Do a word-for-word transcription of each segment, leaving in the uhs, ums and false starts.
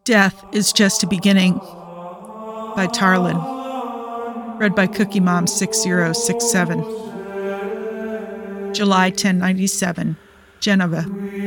Death is Just a Beginning by Tarlin. Read by Cookie Mom six zero six seven. July ten ninety-seven, Geneva.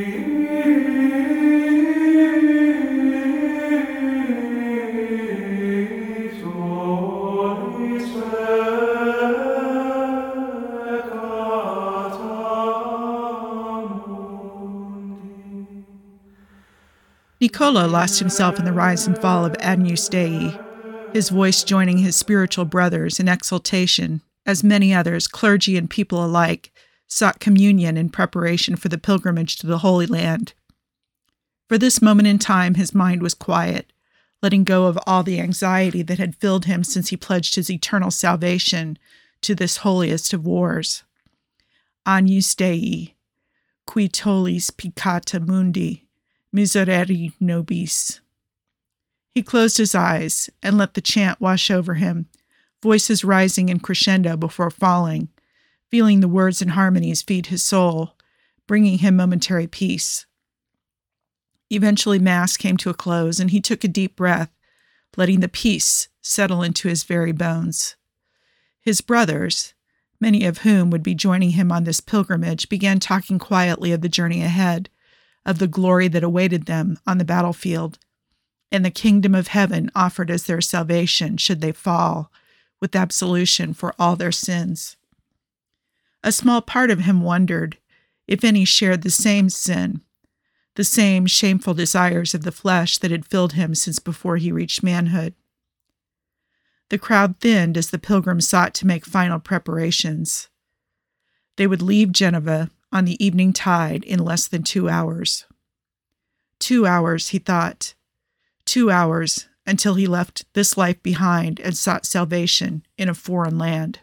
Niccolò lost himself in the rise and fall of Agnus Dei, his voice joining his spiritual brothers in exultation, as many others, clergy and people alike, sought communion in preparation for the pilgrimage to the Holy Land. For this moment in time, his mind was quiet, letting go of all the anxiety that had filled him since he pledged his eternal salvation to this holiest of wars. Agnus Dei, qui tollis peccata mundi, miserere nobis. He closed his eyes and let the chant wash over him, voices rising in crescendo before falling, feeling the words and harmonies feed his soul, bringing him momentary peace. Eventually Mass came to a close, and he took a deep breath, letting the peace settle into his very bones. His brothers, many of whom would be joining him on this pilgrimage, began talking quietly of the journey ahead, of the glory that awaited them on the battlefield, and the kingdom of heaven offered as their salvation should they fall, with absolution for all their sins. A small part of him wondered if any shared the same sin, the same shameful desires of the flesh that had filled him since before he reached manhood. The crowd thinned as the pilgrims sought to make final preparations. They would leave Geneva on the evening tide in less than two hours. Two hours, he thought. Two hours until he left this life behind and sought salvation in a foreign land.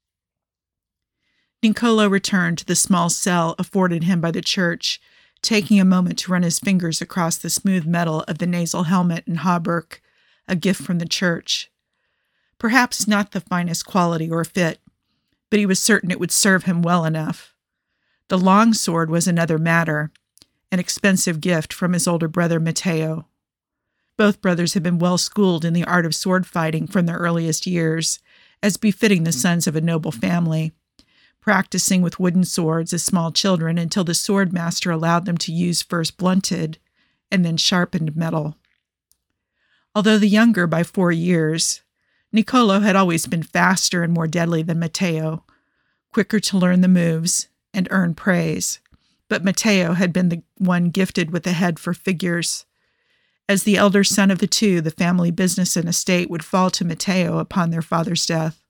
Niccolò returned to the small cell afforded him by the church, taking a moment to run his fingers across the smooth metal of the nasal helmet and hauberk, a gift from the church. Perhaps not the finest quality or fit, but he was certain it would serve him well enough. The long sword was another matter, an expensive gift from his older brother Matteo. Both brothers had been well schooled in the art of sword fighting from their earliest years, as befitting the sons of a noble family, practicing with wooden swords as small children until the sword master allowed them to use first blunted and then sharpened metal. Although the younger by four years, Niccolò had always been faster and more deadly than Matteo, quicker to learn the moves and earn praise, but Matteo had been the one gifted with a head for figures. As the elder son of the two, the family business and estate would fall to Matteo upon their father's death.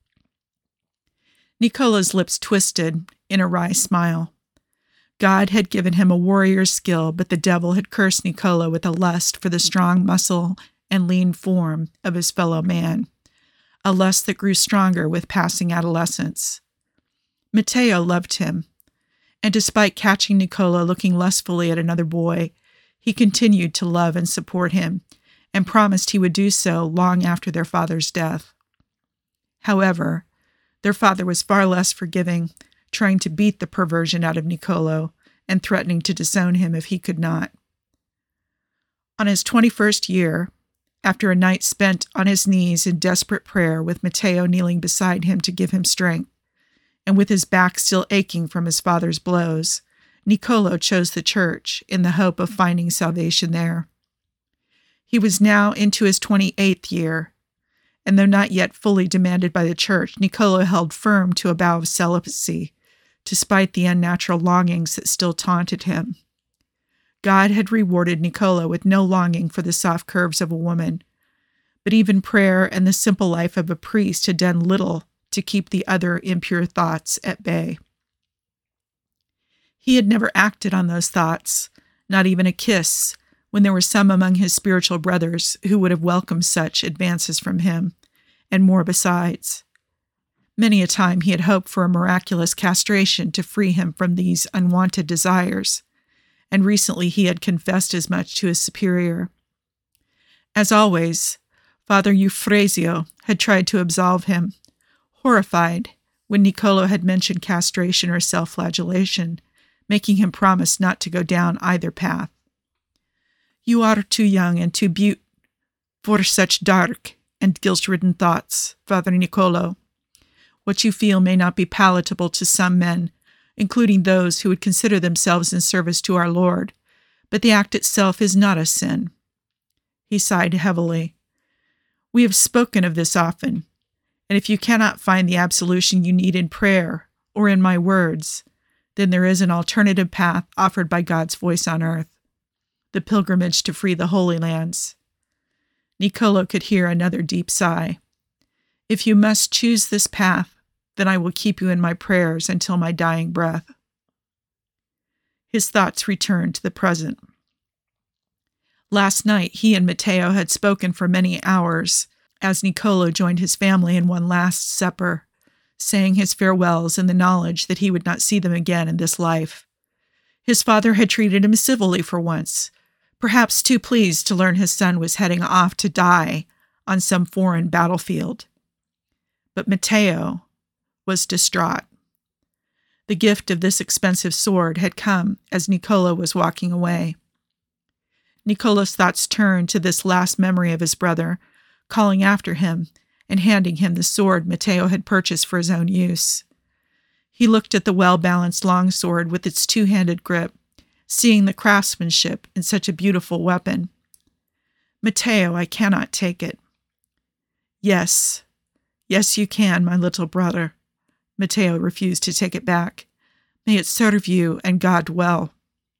Niccolò's lips twisted in a wry smile. God had given him a warrior's skill, but the devil had cursed Niccolò with a lust for the strong muscle and lean form of his fellow man, a lust that grew stronger with passing adolescence. Matteo loved him, and despite catching Niccolò looking lustfully at another boy, he continued to love and support him, and promised he would do so long after their father's death. However, their father was far less forgiving, trying to beat the perversion out of Niccolò and threatening to disown him if he could not. On his twenty-first year, after a night spent on his knees in desperate prayer with Matteo kneeling beside him to give him strength, and with his back still aching from his father's blows, Niccolò chose the church in the hope of finding salvation there. He was now into his twenty-eighth year, and though not yet fully demanded by the church, Niccolò held firm to a vow of celibacy, despite the unnatural longings that still taunted him. God had rewarded Niccolò with no longing for the soft curves of a woman, but even prayer and the simple life of a priest had done little to keep the other impure thoughts at bay. He had never acted on those thoughts, not even a kiss, when there were some among his spiritual brothers who would have welcomed such advances from him, and more besides. Many a time he had hoped for a miraculous castration to free him from these unwanted desires, and recently he had confessed as much to his superior. As always, Father Eufrasio had tried to absolve him, horrified when Niccolò had mentioned castration or self-flagellation, making him promise not to go down either path. "You are too young and too beau- For such dark and guilt-ridden thoughts, Father Niccolò, what you feel may not be palatable to some men, including those who would consider themselves in service to our Lord, but the act itself is not a sin." He sighed heavily. "We have spoken of this often, and if you cannot find the absolution you need in prayer or in my words, then there is an alternative path offered by God's voice on earth, the pilgrimage to free the Holy Lands." Niccolò could hear another deep sigh. "If you must choose this path, then I will keep you in my prayers until my dying breath." His thoughts returned to the present. Last night he and Matteo had spoken for many hours, as Niccolò joined his family in one last supper, saying his farewells in the knowledge that he would not see them again in this life. His father had treated him civilly for once, perhaps too pleased to learn his son was heading off to die on some foreign battlefield. But Matteo was distraught. The gift of this expensive sword had come as Niccolò was walking away. Niccolò's thoughts turned to this last memory of his brother, calling after him and handing him the sword Matteo had purchased for his own use. He looked at the well-balanced longsword with its two-handed grip, seeing the craftsmanship in such a beautiful weapon. "Matteo, I cannot take it." "Yes, yes you can, my little brother." Matteo refused to take it back. "May it serve you and God well."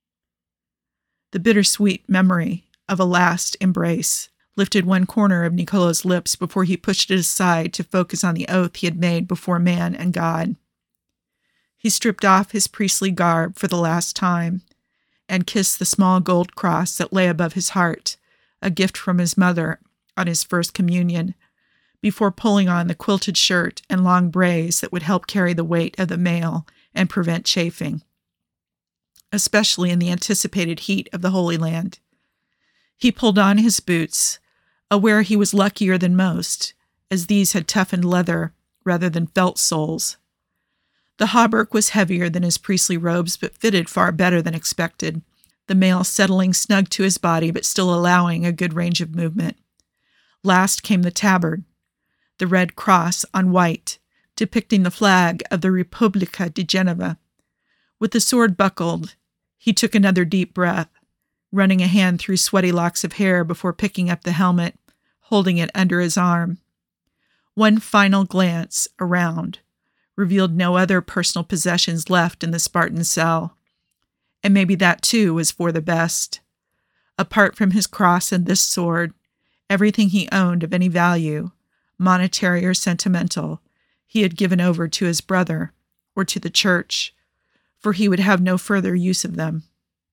The bittersweet memory of a last embrace lifted one corner of Niccolò's lips before he pushed it aside to focus on the oath he had made before man and God. He stripped off his priestly garb for the last time and kissed the small gold cross that lay above his heart, a gift from his mother on his first communion, before pulling on the quilted shirt and long braids that would help carry the weight of the mail and prevent chafing, especially in the anticipated heat of the Holy Land. He pulled on his boots, aware he was luckier than most, as these had toughened leather rather than felt soles. The hauberk was heavier than his priestly robes, but fitted far better than expected, the mail settling snug to his body but still allowing a good range of movement. Last came the tabard, the red cross on white, depicting the flag of the Repubblica di Genova. With the sword buckled, he took another deep breath, running a hand through sweaty locks of hair before picking up the helmet, holding it under his arm. One final glance around revealed no other personal possessions left in the Spartan cell, and maybe that too was for the best. Apart from his cross and this sword, everything he owned of any value, monetary or sentimental, he had given over to his brother or to the church, for he would have no further use of them.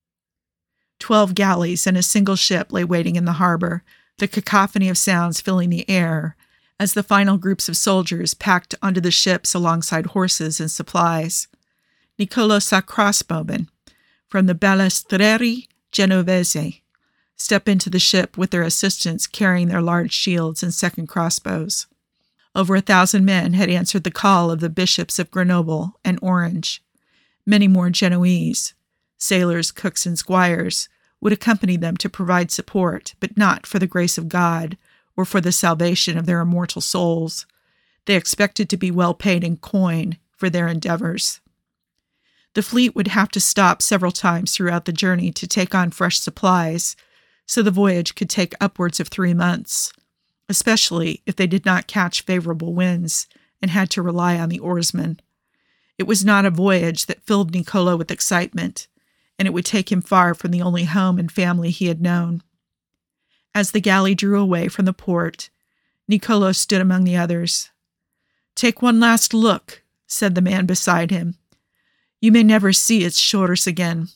Twelve galleys and a single ship lay waiting in the harbor, the cacophony of sounds filling the air, as the final groups of soldiers packed onto the ships alongside horses and supplies. Niccolò saw crossbowmen from the Balestrieri Genovese step into the ship with their assistants carrying their large shields and second crossbows. Over a thousand men had answered the call of the bishops of Grenoble and Orange. Many more Genoese, sailors, cooks, and squires, would accompany them to provide support, but not for the grace of God or for the salvation of their immortal souls. They expected to be well paid in coin for their endeavors. The fleet would have to stop several times throughout the journey to take on fresh supplies, so the voyage could take upwards of three months, especially if they did not catch favorable winds and had to rely on the oarsmen. It was not a voyage that filled Niccolò with excitement, and it would take him far from the only home and family he had known. As the galley drew away from the port, Niccolò stood among the others. "Take one last look," said the man beside him. "You may never see its shores again."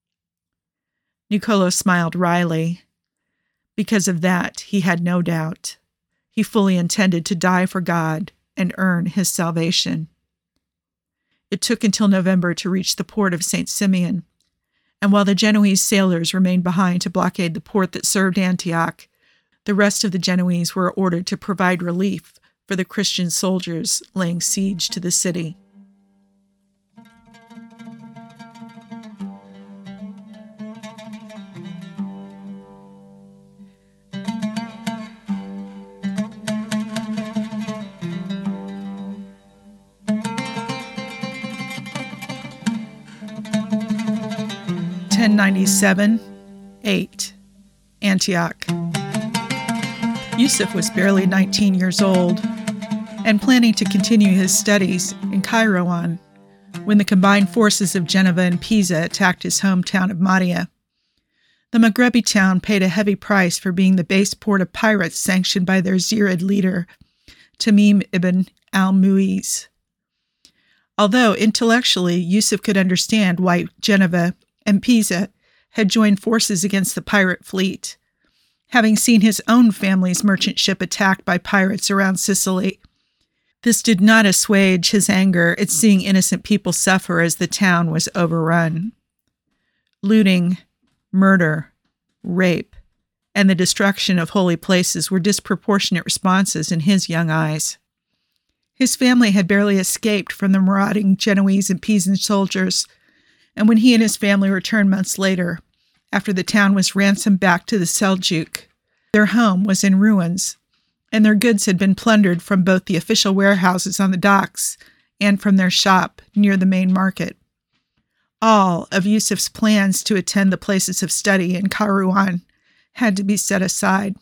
Niccolò smiled wryly. Because of that, he had no doubt. He fully intended to die for God and earn his salvation. It took until November to reach the port of Saint Simeon, and while the Genoese sailors remained behind to blockade the port that served Antioch, the rest of the Genoese were ordered to provide relief for the Christian soldiers laying siege to the city. ten ninety-seven, eight, Antioch. Yusuf was barely nineteen years old and planning to continue his studies in Kairouan when the combined forces of Genova and Pisa attacked his hometown of Mahdia. The Maghrebi town paid a heavy price for being the base port of pirates sanctioned by their Zirid leader, Tamim ibn al-Mu'iz. Although intellectually Yusuf could understand why Genova and Pisa had joined forces against the pirate fleet, having seen his own family's merchant ship attacked by pirates around Sicily, this did not assuage his anger at seeing innocent people suffer as the town was overrun. Looting, murder, rape, and the destruction of holy places were disproportionate responses in his young eyes. His family had barely escaped from the marauding Genoese and Pisan soldiers, and when he and his family returned months later, after the town was ransomed back to the Seljuk, their home was in ruins, and their goods had been plundered from both the official warehouses on the docks and from their shop near the main market. All of Yusuf's plans to attend the places of study in Kairouan had to be set aside.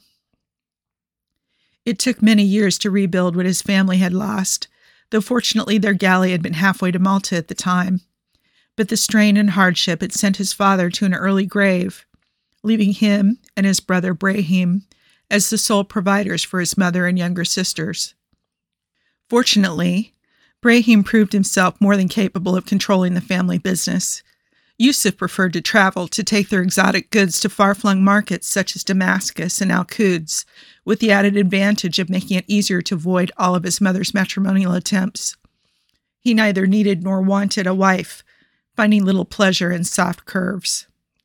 It took many years to rebuild what his family had lost, though fortunately their galley had been halfway to Malta at the time. But the strain and hardship had sent his father to an early grave, leaving him and his brother Brahim as the sole providers for his mother and younger sisters. Fortunately, Brahim proved himself more than capable of controlling the family business. Yusuf preferred to travel to take their exotic goods to far-flung markets such as Damascus and Al-Quds, with the added advantage of making it easier to avoid all of his mother's matrimonial attempts. He neither needed nor wanted a wife, finding little pleasure in soft curves.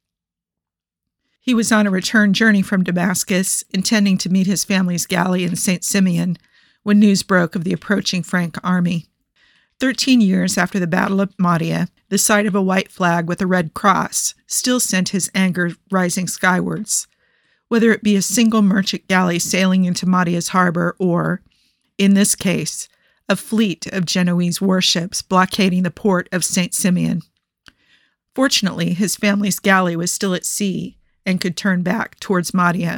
He was on a return journey from Damascus, intending to meet his family's galley in Saint Simeon, when news broke of the approaching Frank army. Thirteen years after the Battle of Mahdia, the sight of a white flag with a red cross still sent his anger rising skywards. Whether it be a single merchant galley sailing into Mahdia's harbor or, in this case, a fleet of Genoese warships blockading the port of Saint Simeon. Fortunately, his family's galley was still at sea and could turn back towards Mahdia.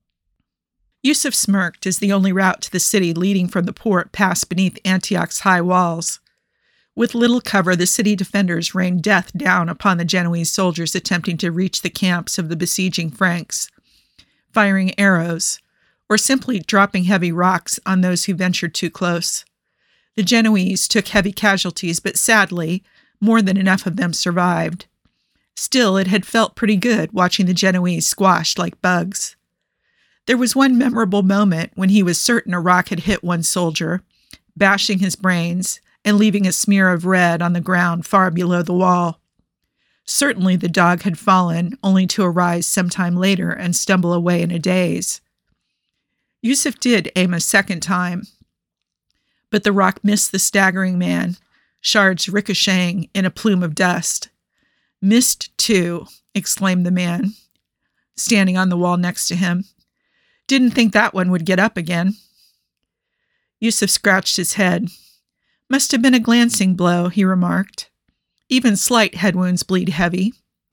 Yusuf smirked as the only route to the city leading from the port passed beneath Antioch's high walls. With little cover, the city defenders rained death down upon the Genoese soldiers attempting to reach the camps of the besieging Franks, firing arrows, or simply dropping heavy rocks on those who ventured too close. The Genoese took heavy casualties, but sadly, more than enough of them survived. Still, it had felt pretty good watching the Genoese squashed like bugs. There was one memorable moment when he was certain a rock had hit one soldier, bashing his brains and leaving a smear of red on the ground far below the wall. Certainly the dog had fallen, only to arise sometime later and stumble away in a daze. Yusuf did aim a second time, but the rock missed the staggering man, shards ricocheting in a plume of dust. "Missed too," exclaimed the man, standing on the wall next to him. "Didn't think that one would get up again." Yusuf scratched his head. "Must have been a glancing blow," he remarked. "Even slight head wounds bleed heavy."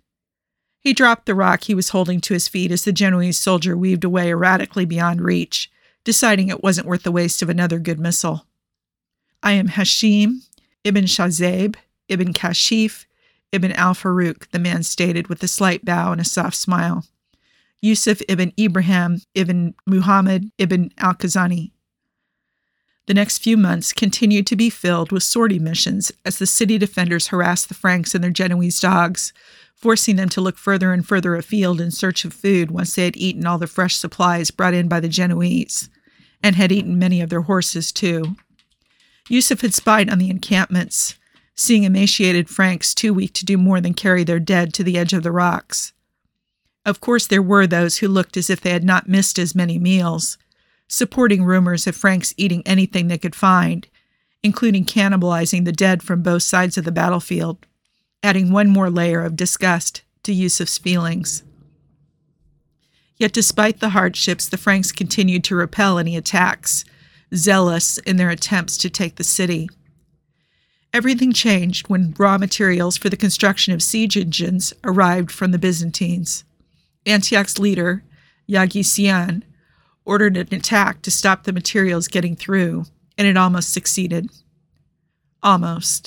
He dropped the rock he was holding to his feet as the Genoese soldier weaved away erratically beyond reach, deciding it wasn't worth the waste of another good missile. "I am Hashim ibn Shazeb ibn Kashif ibn al-Faruq," the man stated with a slight bow and a soft smile. "Yusuf ibn Ibrahim ibn Muhammad ibn al-Khazani." The next few months continued to be filled with sortie missions as the city defenders harassed the Franks and their Genoese dogs, forcing them to look further and further afield in search of food once they had eaten all the fresh supplies brought in by the Genoese, and had eaten many of their horses too. Yusuf had spied on the encampments, seeing emaciated Franks too weak to do more than carry their dead to the edge of the rocks. Of course there were those who looked as if they had not missed as many meals, supporting rumors of Franks eating anything they could find, including cannibalizing the dead from both sides of the battlefield, adding one more layer of disgust to Yusuf's feelings. Yet despite the hardships, the Franks continued to repel any attacks, zealous in their attempts to take the city. Everything changed when raw materials for the construction of siege engines arrived from the Byzantines. Antioch's leader, Yagisian, ordered an attack to stop the materials getting through, and it almost succeeded. Almost.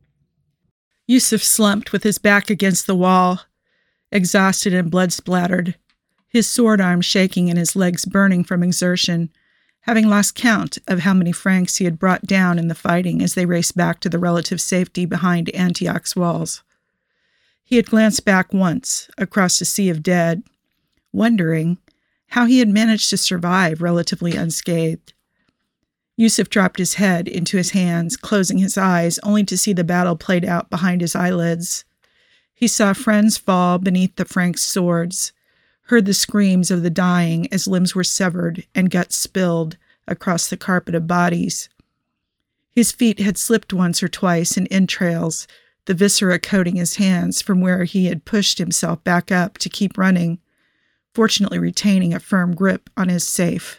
Yusuf slumped with his back against the wall, exhausted and blood-splattered, his sword arm shaking and his legs burning from exertion, having lost count of how many Franks he had brought down in the fighting as they raced back to the relative safety behind Antioch's walls. He had glanced back once, across a sea of dead, wondering how he had managed to survive relatively unscathed. Yusuf dropped his head into his hands, closing his eyes, only to see the battle played out behind his eyelids. He saw friends fall beneath the Franks' swords, heard the screams of the dying as limbs were severed and guts spilled across the carpet of bodies. His feet had slipped once or twice in entrails, the viscera coating his hands from where he had pushed himself back up to keep running, fortunately retaining a firm grip on his safe.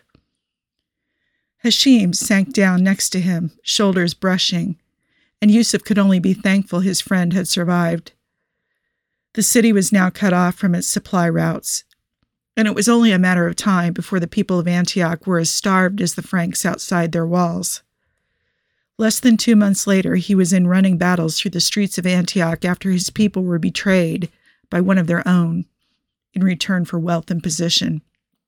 Hashim sank down next to him, shoulders brushing, and Yusuf could only be thankful his friend had survived. The city was now cut off from its supply routes, and it was only a matter of time before the people of Antioch were as starved as the Franks outside their walls. Less than two months later, he was in running battles through the streets of Antioch after his people were betrayed by one of their own in return for wealth and position.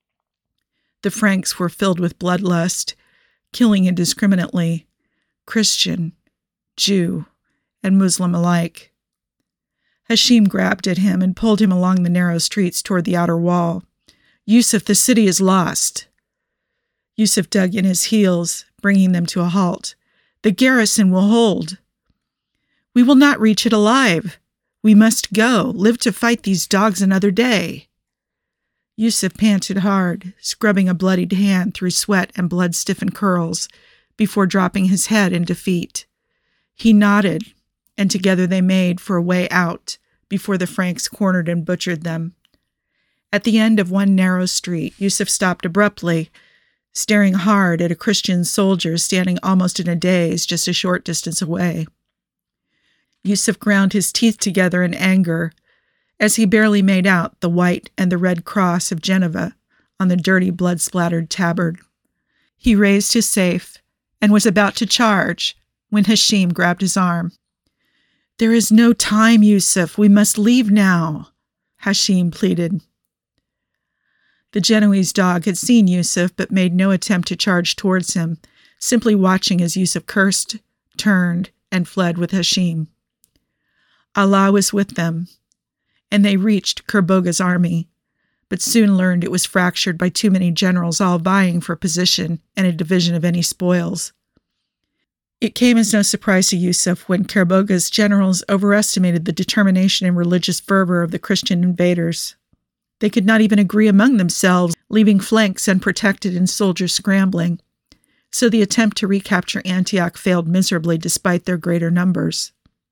The Franks were filled with bloodlust, killing indiscriminately, Christian, Jew, and Muslim alike. Hashim grabbed at him and pulled him along the narrow streets toward the outer wall. "Yusuf, the city is lost." Yusuf dug in his heels, bringing them to a halt. "The garrison will hold." "We will not reach it alive. We must go, live to fight these dogs another day." Yusuf panted hard, scrubbing a bloodied hand through sweat and blood-stiffened curls, before dropping his head in defeat. He nodded, and together they made for a way out, before the Franks cornered and butchered them. At the end of one narrow street, Yusuf stopped abruptly, staring hard at a Christian soldier standing almost in a daze just a short distance away. Yusuf ground his teeth together in anger, as he barely made out the white and the red cross of Geneva on the dirty blood-splattered tabard. He raised his safe and was about to charge when Hashim grabbed his arm. "There is no time, Yusuf. We must leave now," Hashim pleaded. The Genoese dog had seen Yusuf but made no attempt to charge towards him, simply watching as Yusuf cursed, turned, and fled with Hashim. Allah was with them, and they reached Kerboga's army, but soon learned it was fractured by too many generals all vying for position and a division of any spoils. It came as no surprise to Yusuf when Kerboga's generals overestimated the determination and religious fervor of the Christian invaders. They could not even agree among themselves, leaving flanks unprotected and soldiers scrambling, so the attempt to recapture Antioch failed miserably despite their greater numbers.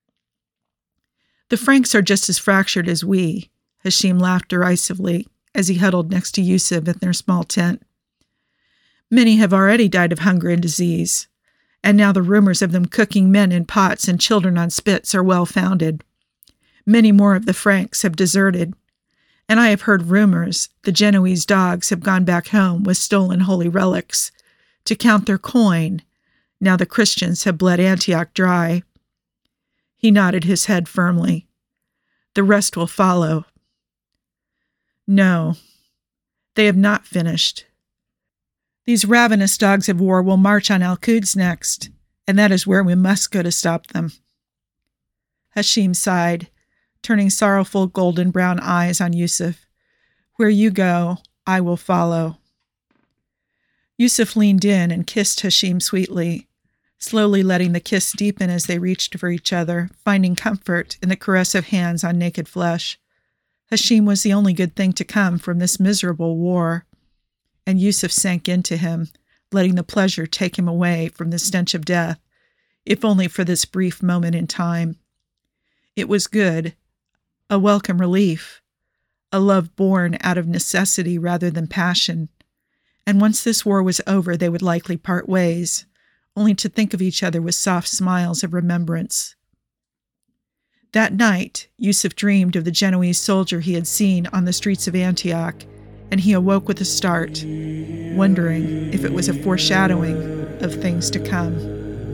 "The Franks are just as fractured as we," Hashim laughed derisively as he huddled next to Yusuf in their small tent. "Many have already died of hunger and disease, and now the rumors of them cooking men in pots and children on spits are well-founded. Many more of the Franks have deserted, and I have heard rumors the Genoese dogs have gone back home with stolen holy relics to count their coin, now the Christians have bled Antioch dry." He nodded his head firmly. "The rest will follow." "No, they have not finished. These ravenous dogs of war will march on Al-Quds next, and that is where we must go to stop them." Hashim sighed, turning sorrowful golden brown eyes on Yusuf. "Where you go, I will follow." Yusuf leaned in and kissed Hashim sweetly, slowly letting the kiss deepen as they reached for each other, finding comfort in the caress of hands on naked flesh. Hashim was the only good thing to come from this miserable war, and Yusuf sank into him, letting the pleasure take him away from the stench of death, if only for this brief moment in time. It was good, a welcome relief, a love born out of necessity rather than passion, and once this war was over they would likely part ways, only to think of each other with soft smiles of remembrance. That night, Yusuf dreamed of the Genoese soldier he had seen on the streets of Antioch, and he awoke with a start, wondering if it was a foreshadowing of things to come.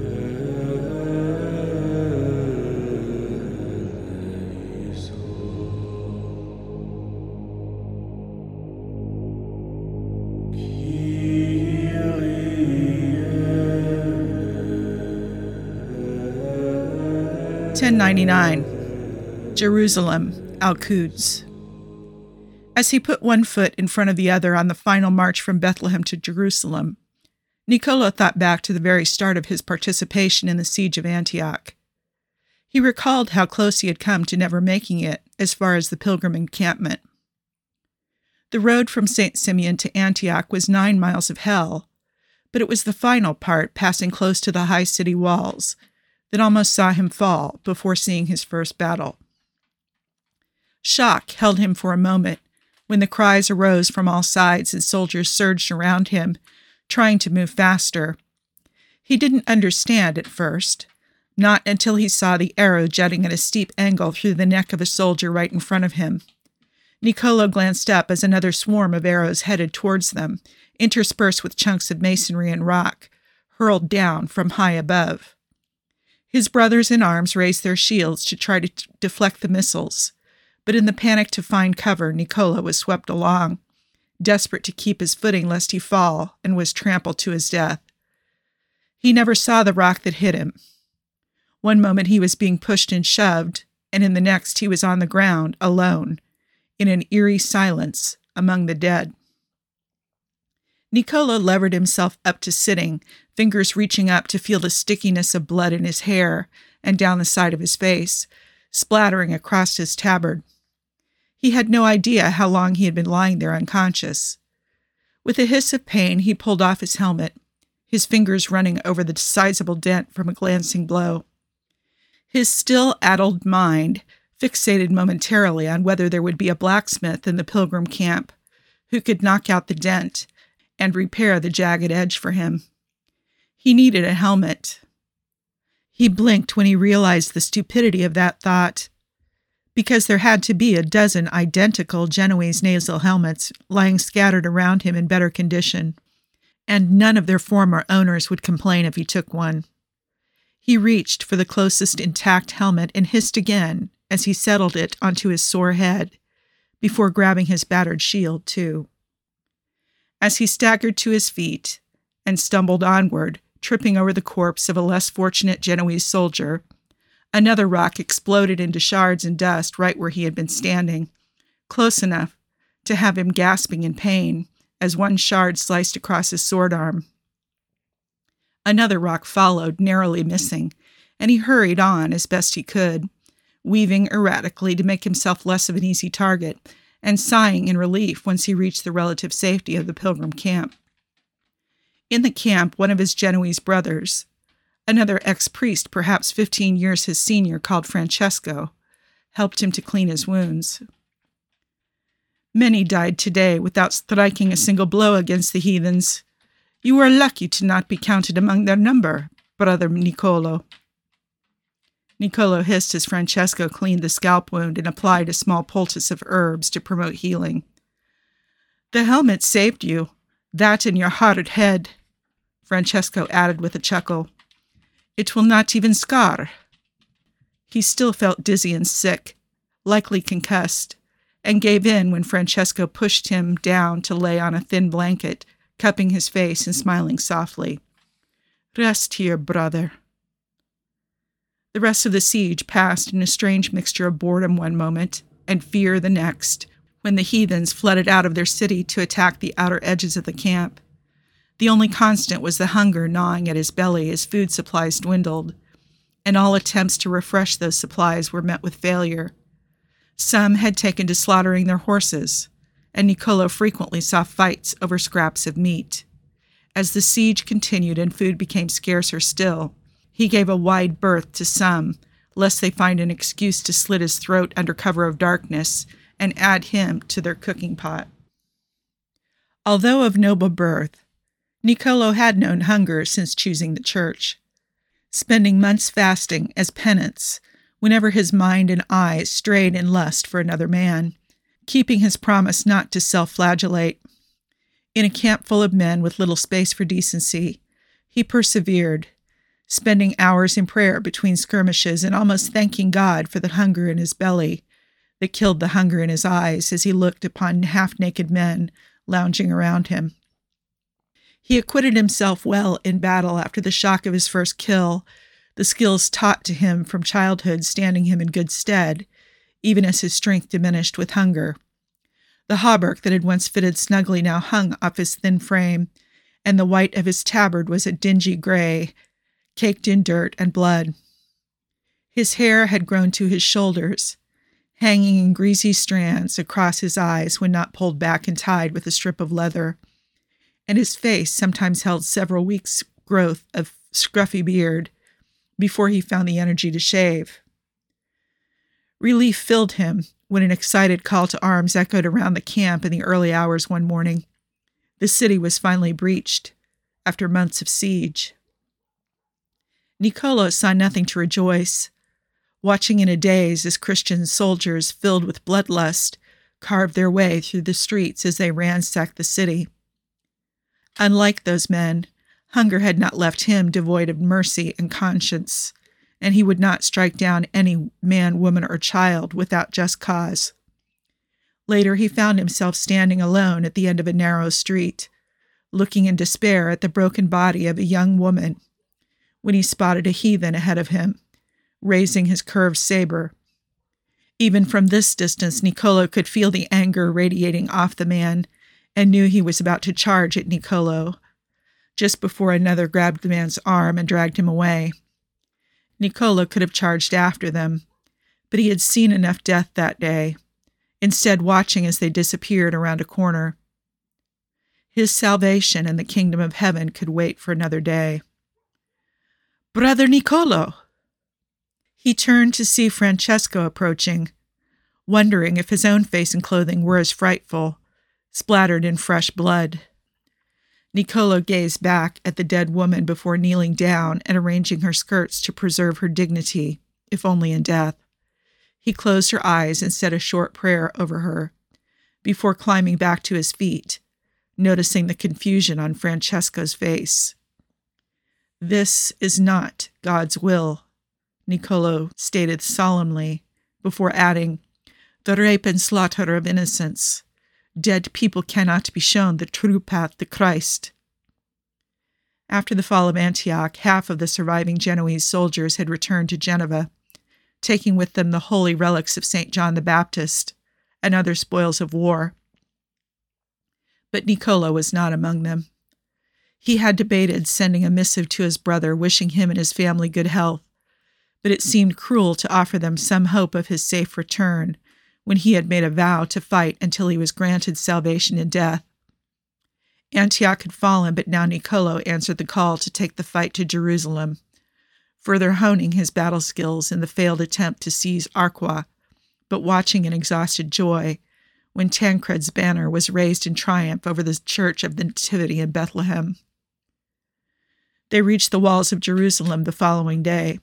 ten ninety-nine. Jerusalem, Al-Quds. As he put one foot in front of the other on the final march from Bethlehem to Jerusalem, Niccolo thought back to the very start of his participation in the siege of Antioch. He recalled how close he had come to never making it as far as the pilgrim encampment. The road from Saint Simeon to Antioch was nine miles of hell, but it was the final part, passing close to the high city walls, that almost saw him fall before seeing his first battle. Shock held him for a moment when the cries arose from all sides and soldiers surged around him, trying to move faster. He didn't understand at first, not until he saw the arrow jutting at a steep angle through the neck of a soldier right in front of him. Niccolo glanced up as another swarm of arrows headed towards them, interspersed with chunks of masonry and rock, hurled down from high above. His brothers in arms raised their shields to try to t- deflect the missiles, but in the panic to find cover, Niccolo was swept along, desperate to keep his footing lest he fall, and was trampled to his death. He never saw the rock that hit him. One moment he was being pushed and shoved, and in the next he was on the ground, alone, in an eerie silence among the dead. Niccolo levered himself up to sitting, fingers reaching up to feel the stickiness of blood in his hair and down the side of his face, splattering across his tabard. He had no idea how long he had been lying there unconscious. With a hiss of pain, he pulled off his helmet, his fingers running over the sizable dent from a glancing blow. His still addled mind fixated momentarily on whether there would be a blacksmith in the pilgrim camp who could knock out the dent and repair the jagged edge for him. He needed a helmet. He blinked when he realized the stupidity of that thought, because there had to be a dozen identical Genoese nasal helmets lying scattered around him in better condition, and none of their former owners would complain if he took one. He reached for the closest intact helmet and hissed again as he settled it onto his sore head, before grabbing his battered shield, too. As he staggered to his feet and stumbled onward, tripping over the corpse of a less fortunate Genoese soldier, another rock exploded into shards and dust right where he had been standing, close enough to have him gasping in pain as one shard sliced across his sword arm. Another rock followed, narrowly missing, and he hurried on as best he could, weaving erratically to make himself less of an easy target, and sighing in relief once he reached the relative safety of the pilgrim camp. In the camp, one of his Genoese brothers, another ex-priest perhaps fifteen years his senior called Francesco, helped him to clean his wounds. Many died today without striking a single blow against the heathens. You are lucky to not be counted among their number, brother Niccolo. Niccolo hissed as Francesco cleaned the scalp wound and applied a small poultice of herbs to promote healing. The helmet saved you, that and your hard head, Francesco added with a chuckle. It will not even scar. He still felt dizzy and sick, likely concussed, and gave in when Francesco pushed him down to lay on a thin blanket, cupping his face and smiling softly. Rest here, brother. The rest of the siege passed in a strange mixture of boredom one moment and fear the next, when the heathens flooded out of their city to attack the outer edges of the camp. The only constant was the hunger gnawing at his belly as food supplies dwindled, and all attempts to refresh those supplies were met with failure. Some had taken to slaughtering their horses, and Niccolo frequently saw fights over scraps of meat. As the siege continued and food became scarcer still, he gave a wide berth to some, lest they find an excuse to slit his throat under cover of darkness and add him to their cooking pot. Although of noble birth, Niccolò had known hunger since choosing the church, spending months fasting as penance whenever his mind and eyes strayed in lust for another man, keeping his promise not to self-flagellate. In a camp full of men with little space for decency, he persevered, spending hours in prayer between skirmishes and almost thanking God for the hunger in his belly that killed the hunger in his eyes as he looked upon half-naked men lounging around him. He acquitted himself well in battle after the shock of his first kill, the skills taught to him from childhood standing him in good stead, even as his strength diminished with hunger. The hauberk that had once fitted snugly now hung off his thin frame, and the white of his tabard was a dingy gray, caked in dirt and blood. His hair had grown to his shoulders, hanging in greasy strands across his eyes when not pulled back and tied with a strip of leather, and his face sometimes held several weeks' growth of scruffy beard before he found the energy to shave. Relief filled him when an excited call to arms echoed around the camp in the early hours one morning. The city was finally breached after months of siege. Niccolò saw nothing to rejoice, watching in a daze as Christian soldiers filled with bloodlust carved their way through the streets as they ransacked the city. Unlike those men, hunger had not left him devoid of mercy and conscience, and he would not strike down any man, woman, or child without just cause. Later he found himself standing alone at the end of a narrow street, looking in despair at the broken body of a young woman, when he spotted a heathen ahead of him, raising his curved saber. Even from this distance, Niccolò could feel the anger radiating off the man and knew he was about to charge at Niccolò, just before another grabbed the man's arm and dragged him away. Niccolò could have charged after them, but he had seen enough death that day, instead watching as they disappeared around a corner. His salvation and the kingdom of heaven could wait for another day. "Brother Niccolò!" He turned to see Francesco approaching, wondering if his own face and clothing were as frightful, splattered in fresh blood. Niccolò gazed back at the dead woman before kneeling down and arranging her skirts to preserve her dignity, if only in death. He closed her eyes and said a short prayer over her, before climbing back to his feet, noticing the confusion on Francesco's face. "This is not God's will," Niccolò stated solemnly, before adding, "the rape and slaughter of innocents. Dead people cannot be shown the true path to Christ." After the fall of Antioch, half of the surviving Genoese soldiers had returned to Genova, taking with them the holy relics of Saint John the Baptist and other spoils of war. But Niccolò was not among them. He had debated sending a missive to his brother wishing him and his family good health, but it seemed cruel to offer them some hope of his safe return when he had made a vow to fight until he was granted salvation in death. Antioch had fallen, but now Niccolò answered the call to take the fight to Jerusalem, further honing his battle skills in the failed attempt to seize Arqua, but watching in exhausted joy when Tancred's banner was raised in triumph over the Church of the Nativity in Bethlehem. They reached the walls of Jerusalem the following day.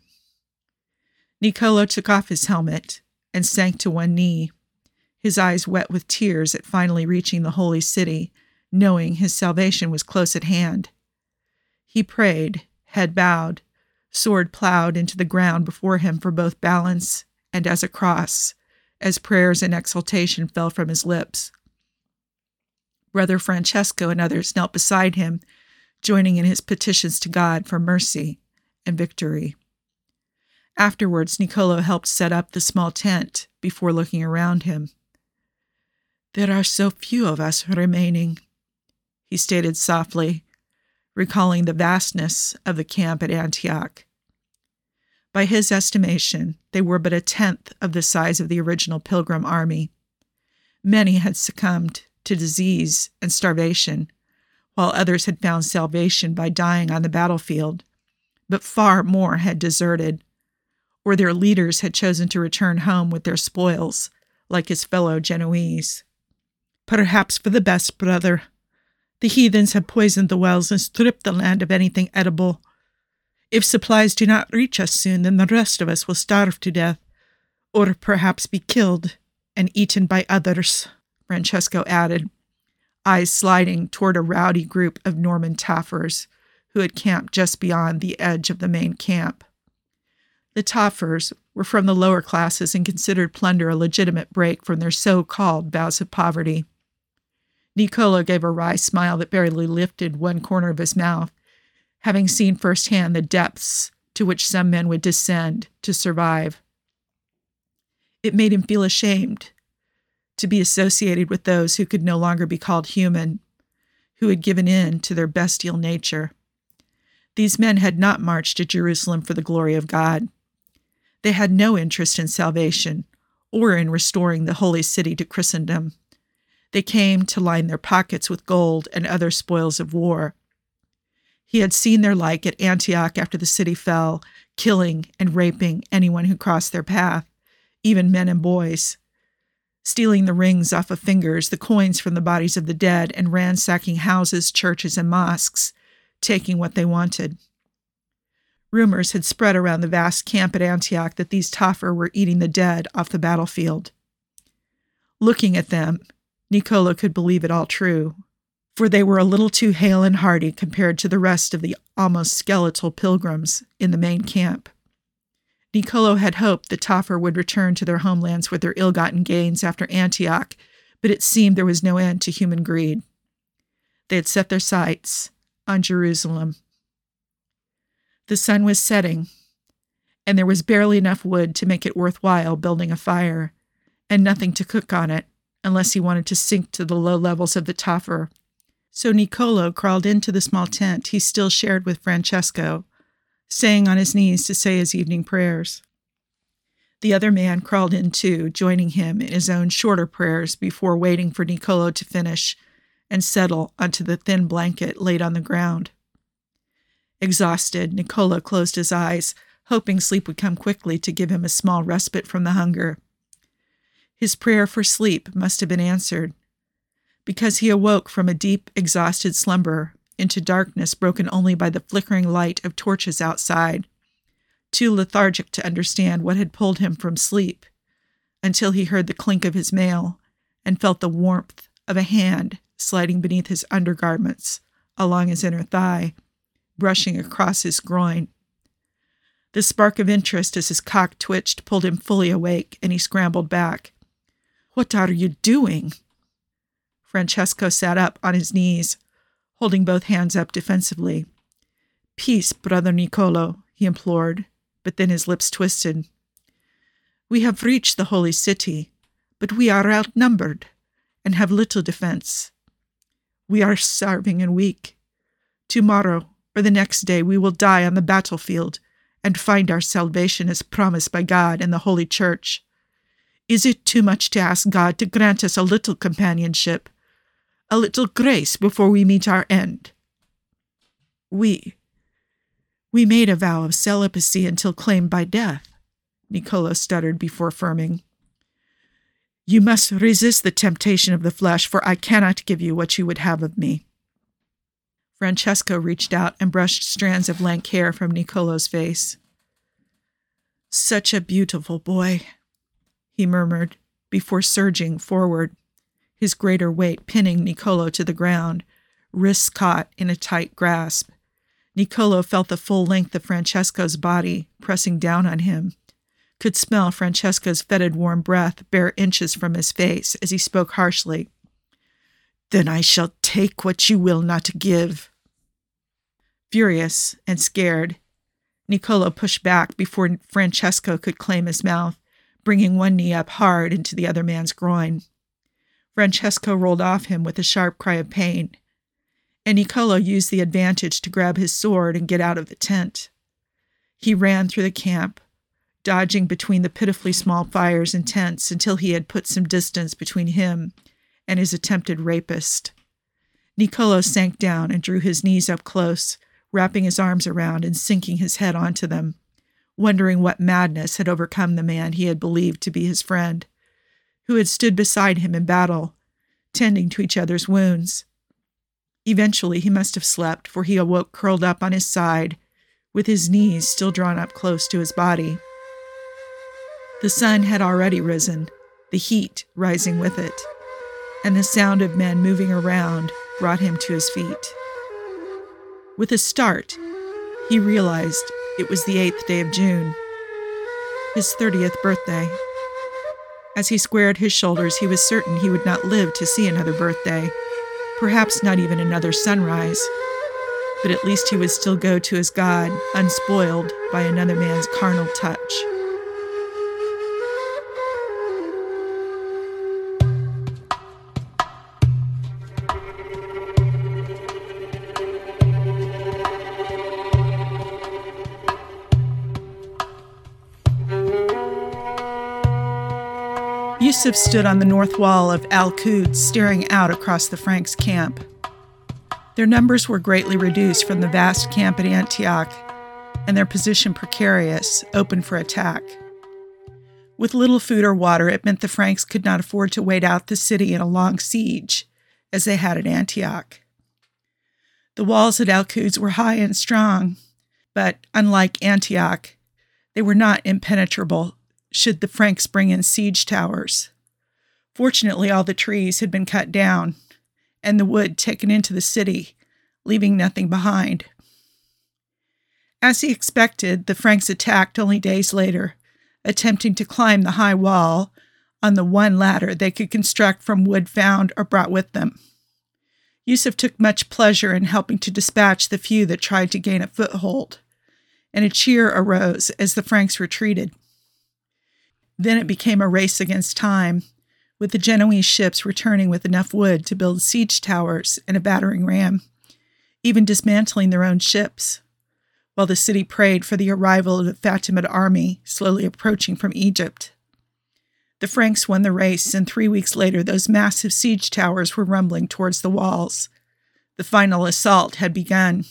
Niccolò took off his helmet and sank to one knee, his eyes wet with tears at finally reaching the holy city, knowing his salvation was close at hand. He prayed, head bowed, sword plowed into the ground before him for both balance and as a cross, as prayers and exultation fell from his lips. Brother Francesco and others knelt beside him, joining in his petitions to God for mercy and victory. Afterwards, Niccolò helped set up the small tent before looking around him. "There are so few of us remaining," he stated softly, recalling the vastness of the camp at Antioch. By his estimation, they were but a tenth of the size of the original pilgrim army. Many had succumbed to disease and starvation, while others had found salvation by dying on the battlefield, but far more had deserted, or their leaders had chosen to return home with their spoils, like his fellow Genoese. "Perhaps for the best, brother," The heathens have poisoned the wells and stripped the land of anything edible. If supplies do not reach us soon, then the rest of us will starve to death, or perhaps be killed and eaten by others," Francesco added, eyes sliding toward a rowdy group of Norman Taffers who had camped just beyond the edge of the main camp. The Taffers were from the lower classes and considered plunder a legitimate break from their so-called vows of poverty. Niccolo gave a wry smile that barely lifted one corner of his mouth, having seen firsthand the depths to which some men would descend to survive. It made him feel ashamed to be associated with those who could no longer be called human, who had given in to their bestial nature. These men had not marched to Jerusalem for the glory of God. They had no interest in salvation or in restoring the holy city to Christendom. They came to line their pockets with gold and other spoils of war. He had seen their like at Antioch after the city fell, killing and raping anyone who crossed their path, even men and boys, stealing the rings off of fingers, the coins from the bodies of the dead, and ransacking houses, churches, and mosques, taking what they wanted. Rumors had spread around the vast camp at Antioch that these Tafur were eating the dead off the battlefield. Looking at them, Niccolo could believe it all true, for they were a little too hale and hearty compared to the rest of the almost skeletal pilgrims in the main camp. Niccolo had hoped the Tafur would return to their homelands with their ill-gotten gains after Antioch, but it seemed there was no end to human greed. They had set their sights on Jerusalem. The sun was setting, and there was barely enough wood to make it worthwhile building a fire, and nothing to cook on it, unless he wanted to sink to the low levels of the Tafur. So Niccolo crawled into the small tent he still shared with Francesco, staying on his knees to say his evening prayers. The other man crawled in too, joining him in his own shorter prayers before waiting for Niccolo to finish and settle onto the thin blanket laid on the ground. Exhausted, Niccolo closed his eyes, hoping sleep would come quickly to give him a small respite from the hunger. His prayer for sleep must have been answered, because he awoke from a deep, exhausted slumber into darkness broken only by the flickering light of torches outside, too lethargic to understand what had pulled him from sleep, until he heard the clink of his mail and felt the warmth of a hand sliding beneath his undergarments along his inner thigh, brushing across his groin. The spark of interest as his cock twitched pulled him fully awake, and he scrambled back. "What are you doing?" Francesco sat up on his knees, holding both hands up defensively. "Peace, brother Niccolo," he implored, but then his lips twisted. "We have reached the holy city, but we are outnumbered and have little defense. We are starving and weak. Tomorrow or the next day we will die on the battlefield and find our salvation as promised by God and the Holy Church. Is it too much to ask God to grant us a little companionship, a little grace before we meet our end?" We, we made a vow of celibacy until claimed by death," Niccolo stuttered before affirming. "You must resist the temptation of the flesh, for I cannot give you what you would have of me." Francesco reached out and brushed strands of lank hair from Niccolo's face. "Such a beautiful boy," he murmured, before surging forward, his greater weight pinning Niccolo to the ground, wrists caught in a tight grasp. Niccolo felt the full length of Francesco's body pressing down on him, could smell Francesco's fetid warm breath bare inches from his face as he spoke harshly. "Then I shall take what you will not give." Furious and scared, Niccolo pushed back before Francesco could claim his mouth, bringing one knee up hard into the other man's groin. Francesco rolled off him with a sharp cry of pain, and Niccolo used the advantage to grab his sword and get out of the tent. He ran through the camp, dodging between the pitifully small fires and tents until he had put some distance between him and his attempted rapist. Niccolo sank down and drew his knees up close, wrapping his arms around and sinking his head onto them, wondering what madness had overcome the man he had believed to be his friend, who had stood beside him in battle, tending to each other's wounds. Eventually he must have slept, for he awoke curled up on his side, with his knees still drawn up close to his body. The sun had already risen, the heat rising with it, and the sound of men moving around brought him to his feet. With a start, he realized it was the eighth day of June, his thirtieth birthday. As he squared his shoulders, he was certain he would not live to see another birthday, perhaps not even another sunrise, but at least he would still go to his God, unspoiled by another man's carnal touch. Yusuf stood on the north wall of Al-Quds, staring out across the Franks' camp. Their numbers were greatly reduced from the vast camp at Antioch, and their position precarious, open for attack. With little food or water, it meant the Franks could not afford to wait out the city in a long siege, as they had at Antioch. The walls at Al-Quds were high and strong, but, unlike Antioch, they were not impenetrable should the Franks bring in siege towers. Fortunately, all the trees had been cut down, and the wood taken into the city, leaving nothing behind. As he expected, the Franks attacked only days later, attempting to climb the high wall on the one ladder they could construct from wood found or brought with them. Yusuf took much pleasure in helping to dispatch the few that tried to gain a foothold, and a cheer arose as the Franks retreated. Then it became a race against time, with the Genoese ships returning with enough wood to build siege towers and a battering ram, even dismantling their own ships, while the city prayed for the arrival of the Fatimid army slowly approaching from Egypt. The Franks won the race, and three weeks later those massive siege towers were rumbling towards the walls. The final assault had begun.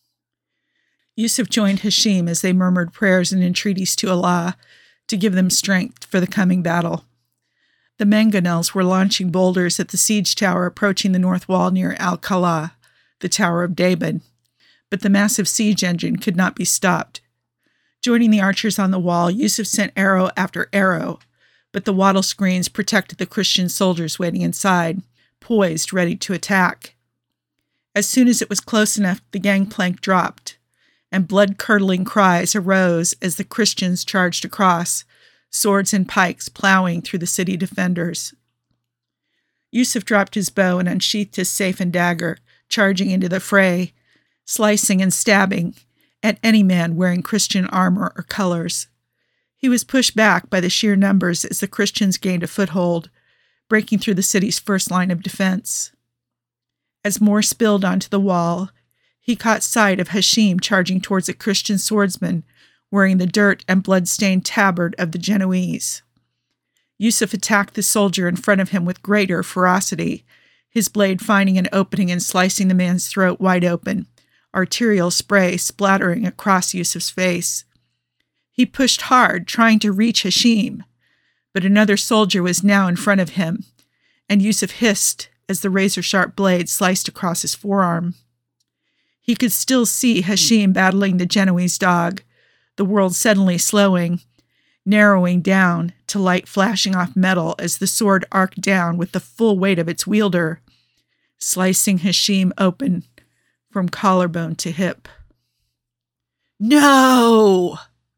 Yusuf joined Hashim as they murmured prayers and entreaties to Allah to give them strength for the coming battle. The mangonels were launching boulders at the siege tower approaching the north wall near Al-Kala, the Tower of David, but the massive siege engine could not be stopped. Joining the archers on the wall, Yusuf sent arrow after arrow, but the wattle screens protected the Christian soldiers waiting inside, poised, ready to attack. As soon as it was close enough, the gangplank dropped, and blood-curdling cries arose as the Christians charged across, swords and pikes plowing through the city defenders. Yusuf dropped his bow and unsheathed his safe and dagger, charging into the fray, slicing and stabbing at any man wearing Christian armor or colors. He was pushed back by the sheer numbers as the Christians gained a foothold, breaking through the city's first line of defense. As more spilled onto the wall, he caught sight of Hashim charging towards a Christian swordsman wearing the dirt and blood-stained tabard of the Genoese. Yusuf attacked the soldier in front of him with greater ferocity, his blade finding an opening and slicing the man's throat wide open, arterial spray splattering across Yusuf's face. He pushed hard, trying to reach Hashim, but another soldier was now in front of him, and Yusuf hissed as the razor-sharp blade sliced across his forearm. He could still see Hashim battling the Genoese dog, the world suddenly slowing, narrowing down to light flashing off metal as the sword arced down with the full weight of its wielder, slicing Hashim open from collarbone to hip. No!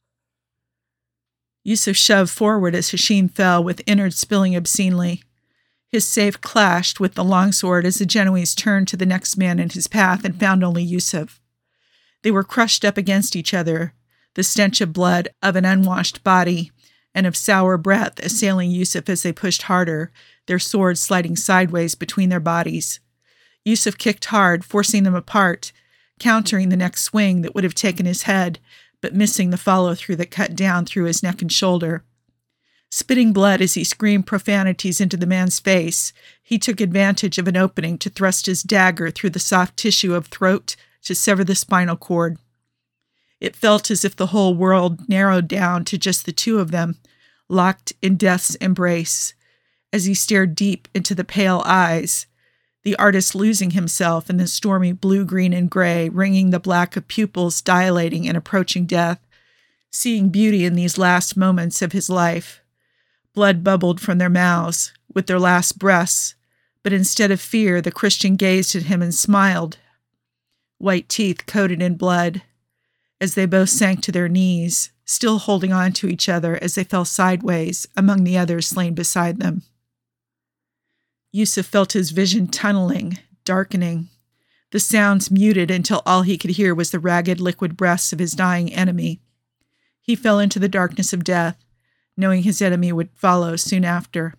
Yusuf shoved forward as Hashim fell, with innards spilling obscenely. His safe clashed with the longsword as the Genoese turned to the next man in his path and found only Yusuf. They were crushed up against each other, the stench of blood of an unwashed body and of sour breath assailing Yusuf as they pushed harder, their swords sliding sideways between their bodies. Yusuf kicked hard, forcing them apart, countering the next swing that would have taken his head, but missing the follow-through that cut down through his neck and shoulder. Spitting blood as he screamed profanities into the man's face, he took advantage of an opening to thrust his dagger through the soft tissue of throat to sever the spinal cord. It felt as if the whole world narrowed down to just the two of them, locked in death's embrace, as he stared deep into the pale eyes the artist losing himself in the stormy blue, green, and gray, ringing the black of pupils dilating and approaching death, seeing beauty in these last moments of his life. Blood bubbled from their mouths with their last breaths, but instead of fear, the Christian gazed at him and smiled, white teeth coated in blood, as they both sank to their knees, still holding on to each other as they fell sideways among the others slain beside them. Yusuf felt his vision tunneling, darkening. The sounds muted until all he could hear was the ragged liquid breaths of his dying enemy. He fell into the darkness of death, knowing his enemy would follow soon after.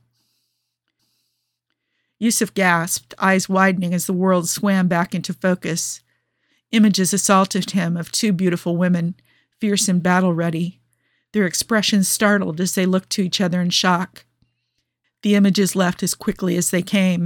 Yusuf gasped, eyes widening as the world swam back into focus. Images assaulted him of two beautiful women, fierce and battle-ready, their expressions startled as they looked to each other in shock. The images left as quickly as they came.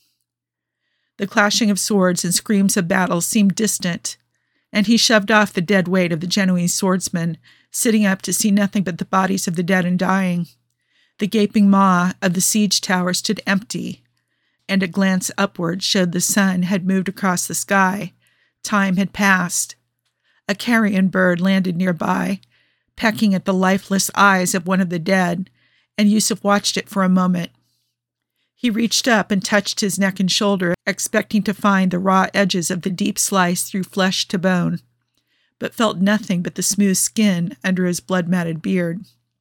The clashing of swords and screams of battle seemed distant, and he shoved off the dead weight of the Genoese swordsman, sitting up to see nothing but the bodies of the dead and dying. The gaping maw of the siege tower stood empty, and a glance upward showed the sun had moved across the sky. Time had passed. A carrion bird landed nearby, pecking at the lifeless eyes of one of the dead, and Yusuf watched it for a moment. He reached up and touched his neck and shoulder, expecting to find the raw edges of the deep slice through flesh to bone, but felt nothing but the smooth skin under his blood-matted beard.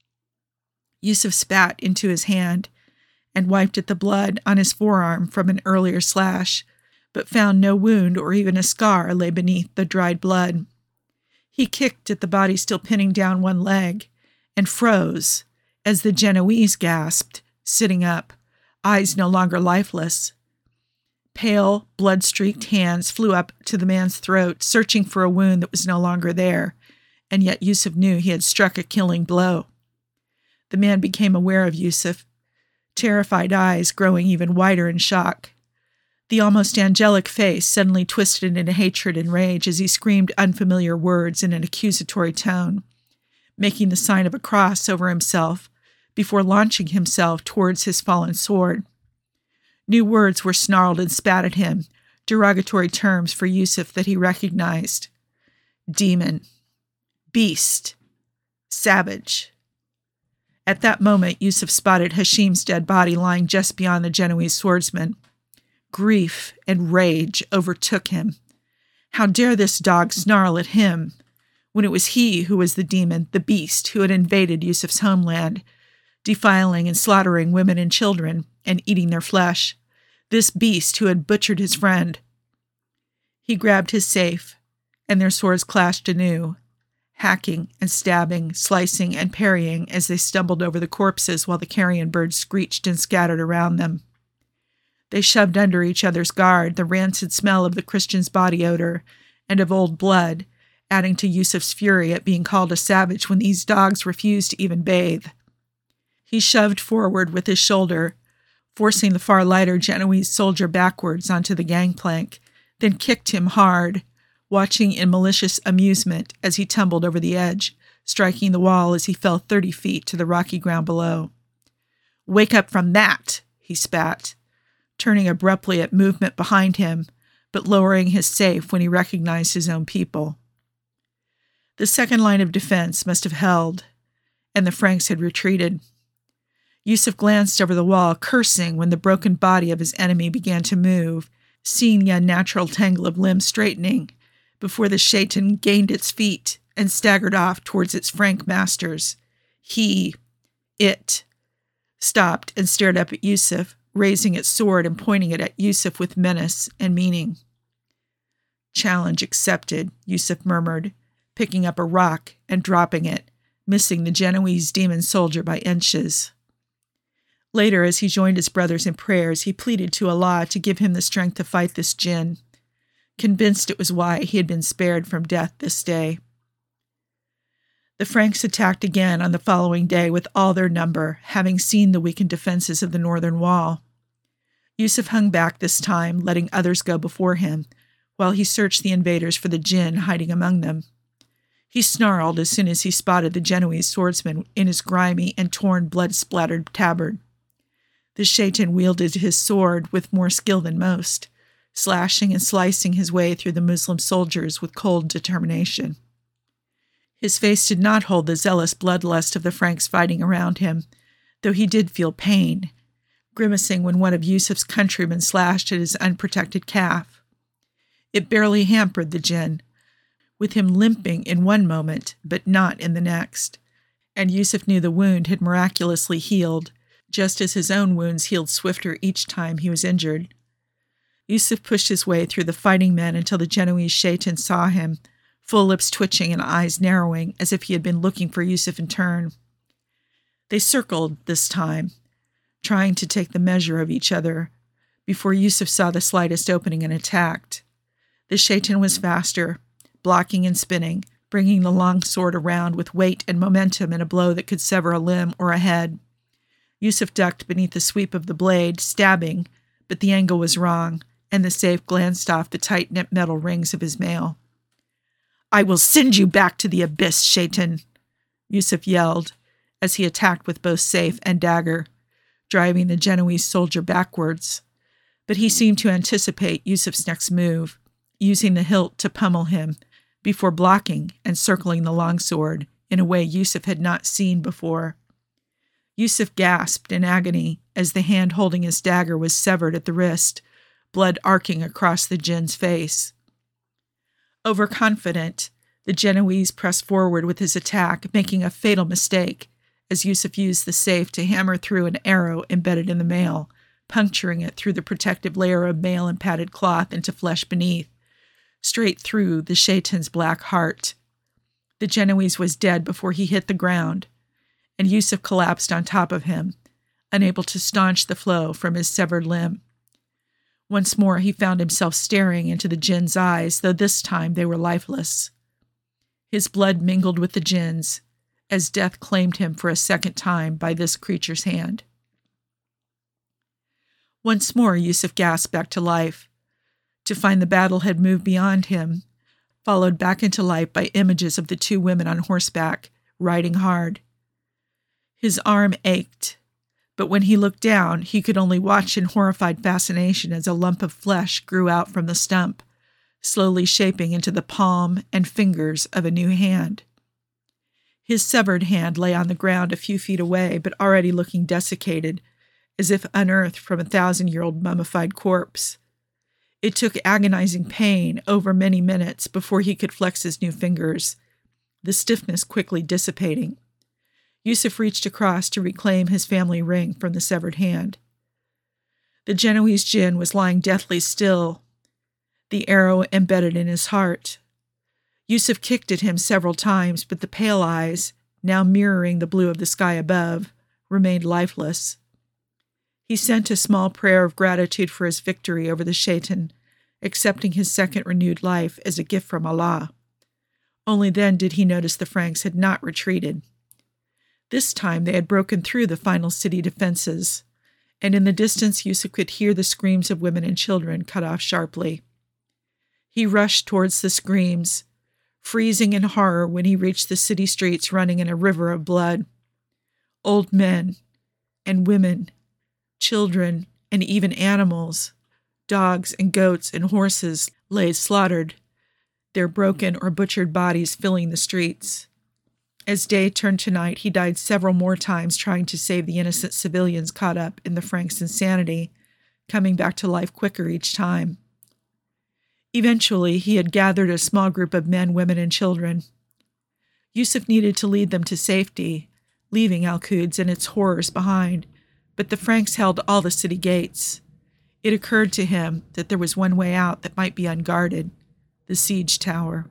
Yusuf spat into his hand and wiped at the blood on his forearm from an earlier slash, but found no wound or even a scar lay beneath the dried blood. He kicked at the body still pinning down one leg and froze as the Genoese gasped, sitting up, eyes no longer lifeless. Pale, blood-streaked hands flew up to the man's throat, searching for a wound that was no longer there, and yet Yusuf knew he had struck a killing blow. The man became aware of Yusuf, terrified eyes growing even wider in shock. The almost angelic face suddenly twisted into hatred and rage as he screamed unfamiliar words in an accusatory tone, making the sign of a cross over himself before launching himself towards his fallen sword. New words were snarled and spat at him, derogatory terms for Yusuf that he recognized. Demon. Beast. Savage. At that moment, Yusuf spotted Hashim's dead body lying just beyond the Genoese swordsman. Grief and rage overtook him. How dare this dog snarl at him, when it was he who was the demon, the beast, who had invaded Yusuf's homeland, defiling and slaughtering women and children, and eating their flesh. This beast who had butchered his friend. He grabbed his safe, and their swords clashed anew, hacking and stabbing, slicing and parrying as they stumbled over the corpses while the carrion birds screeched and scattered around them. They shoved under each other's guard the rancid smell of the Christian's body odor and of old blood, adding to Yusuf's fury at being called a savage when these dogs refused to even bathe. He shoved forward with his shoulder, forcing the far lighter Genoese soldier backwards onto the gangplank, then kicked him hard, watching in malicious amusement as he tumbled over the edge, striking the wall as he fell thirty feet to the rocky ground below. "Wake up from that," he spat, turning abruptly at movement behind him, but lowering his safe when he recognized his own people. The second line of defense must have held, and the Franks had retreated. Yusuf glanced over the wall, cursing when the broken body of his enemy began to move, seeing the unnatural tangle of limbs straightening, before the shaitan gained its feet and staggered off towards its Frank masters. He, it, stopped and stared up at Yusuf, raising its sword and pointing it at Yusuf with menace and meaning. "Challenge accepted," Yusuf murmured, picking up a rock and dropping it, missing the Genoese demon soldier by inches. Later, as he joined his brothers in prayers, he pleaded to Allah to give him the strength to fight this jinn, convinced it was why he had been spared from death this day. The Franks attacked again on the following day with all their number, having seen the weakened defenses of the northern wall. Yusuf hung back this time, letting others go before him, while he searched the invaders for the jinn hiding among them. He snarled as soon as he spotted the Genoese swordsman in his grimy and torn blood-splattered tabard. The shaitan wielded his sword with more skill than most, slashing and slicing his way through the Muslim soldiers with cold determination. His face did not hold the zealous bloodlust of the Franks fighting around him, though he did feel pain, grimacing when one of Yusuf's countrymen slashed at his unprotected calf. It barely hampered the jinn, with him limping in one moment, but not in the next, and Yusuf knew the wound had miraculously healed, just as his own wounds healed swifter each time he was injured. Yusuf pushed his way through the fighting men until the Genoese shaitan saw him, full lips twitching and eyes narrowing as if he had been looking for Yusuf in turn. They circled this time, trying to take the measure of each other, before Yusuf saw the slightest opening and attacked. The shaitan was faster, blocking and spinning, bringing the long sword around with weight and momentum in a blow that could sever a limb or a head. Yusuf ducked beneath the sweep of the blade, stabbing, but the angle was wrong, and the safe glanced off the tight-knit metal rings of his mail. "I will send you back to the abyss, shaitan," Yusuf yelled, as he attacked with both safe and dagger, driving the Genoese soldier backwards. But he seemed to anticipate Yusuf's next move, using the hilt to pummel him, before blocking and circling the longsword in a way Yusuf had not seen before. Yusuf gasped in agony as the hand holding his dagger was severed at the wrist, blood arcing across the jinn's face. Overconfident, the Genoese pressed forward with his attack, making a fatal mistake as Yusuf used the safe to hammer through an arrow embedded in the mail, puncturing it through the protective layer of mail and padded cloth into flesh beneath, straight through the shaitan's black heart. The Genoese was dead before he hit the ground, and Yusuf collapsed on top of him, unable to staunch the flow from his severed limb. Once more he found himself staring into the jinn's eyes, though this time they were lifeless. His blood mingled with the jinn's, as death claimed him for a second time by this creature's hand. Once more Yusuf gasped back to life, to find the battle had moved beyond him, followed back into life by images of the two women on horseback, riding hard. His arm ached, but when he looked down, he could only watch in horrified fascination as a lump of flesh grew out from the stump, slowly shaping into the palm and fingers of a new hand. His severed hand lay on the ground a few feet away, but already looking desiccated, as if unearthed from a thousand-year-old mummified corpse. It took agonizing pain over many minutes before he could flex his new fingers, the stiffness quickly dissipating. Yusuf reached across to reclaim his family ring from the severed hand. The Genoese jinn was lying deathly still, the arrow embedded in his heart. Yusuf kicked at him several times, but the pale eyes, now mirroring the blue of the sky above, remained lifeless. He sent a small prayer of gratitude for his victory over the shaitan, accepting his second renewed life as a gift from Allah. Only then did he notice the Franks had not retreated. This time they had broken through the final city defenses, and in the distance Yusuf could hear the screams of women and children cut off sharply. He rushed towards the screams, freezing in horror when he reached the city streets running in a river of blood. Old men and women, children, and even animals, dogs and goats and horses lay slaughtered, their broken or butchered bodies filling the streets. As day turned to night, he died several more times trying to save the innocent civilians caught up in the Franks' insanity, coming back to life quicker each time. Eventually, he had gathered a small group of men, women, and children. Yusuf needed to lead them to safety, leaving Al-Quds and its horrors behind, but the Franks held all the city gates. It occurred to him that there was one way out that might be unguarded, the siege tower.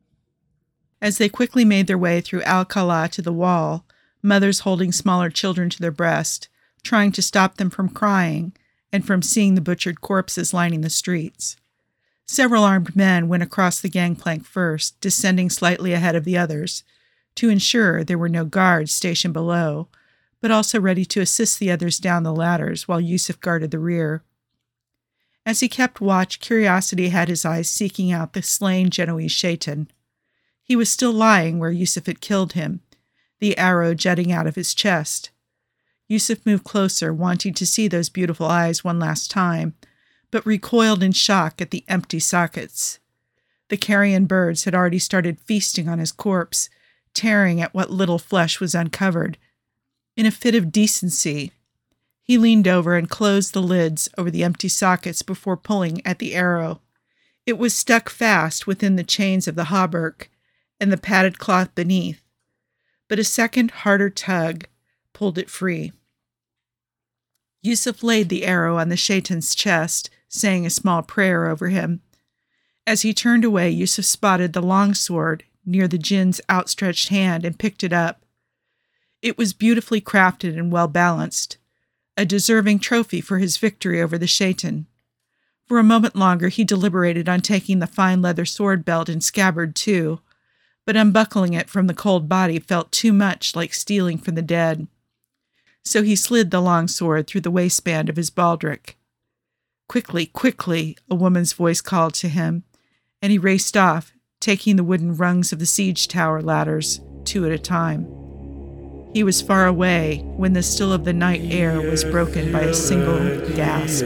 As they quickly made their way through Al-Qala to the wall, mothers holding smaller children to their breast, trying to stop them from crying and from seeing the butchered corpses lining the streets. Several armed men went across the gangplank first, descending slightly ahead of the others, to ensure there were no guards stationed below, but also ready to assist the others down the ladders while Yusuf guarded the rear. As he kept watch, curiosity had his eyes seeking out the slain Genoese shaitan. He was still lying where Yusuf had killed him, the arrow jutting out of his chest. Yusuf moved closer, wanting to see those beautiful eyes one last time, but recoiled in shock at the empty sockets. The carrion birds had already started feasting on his corpse, tearing at what little flesh was uncovered. In a fit of decency, he leaned over and closed the lids over the empty sockets before pulling at the arrow. It was stuck fast within the chains of the hauberk and the padded cloth beneath, but a second, harder tug pulled it free. Yusuf laid the arrow on the shaitan's chest, saying a small prayer over him. As he turned away, Yusuf spotted the long sword near the jinn's outstretched hand and picked it up. It was beautifully crafted and well-balanced, a deserving trophy for his victory over the shaitan. For a moment longer he deliberated on taking the fine leather sword belt and scabbard too, but unbuckling it from the cold body felt too much like stealing from the dead. So he slid the long sword through the waistband of his baldric. "Quickly, quickly," a woman's voice called to him, and he raced off, taking the wooden rungs of the siege tower ladders, two at a time. He was far away when the still of the night air was broken by a single gasp.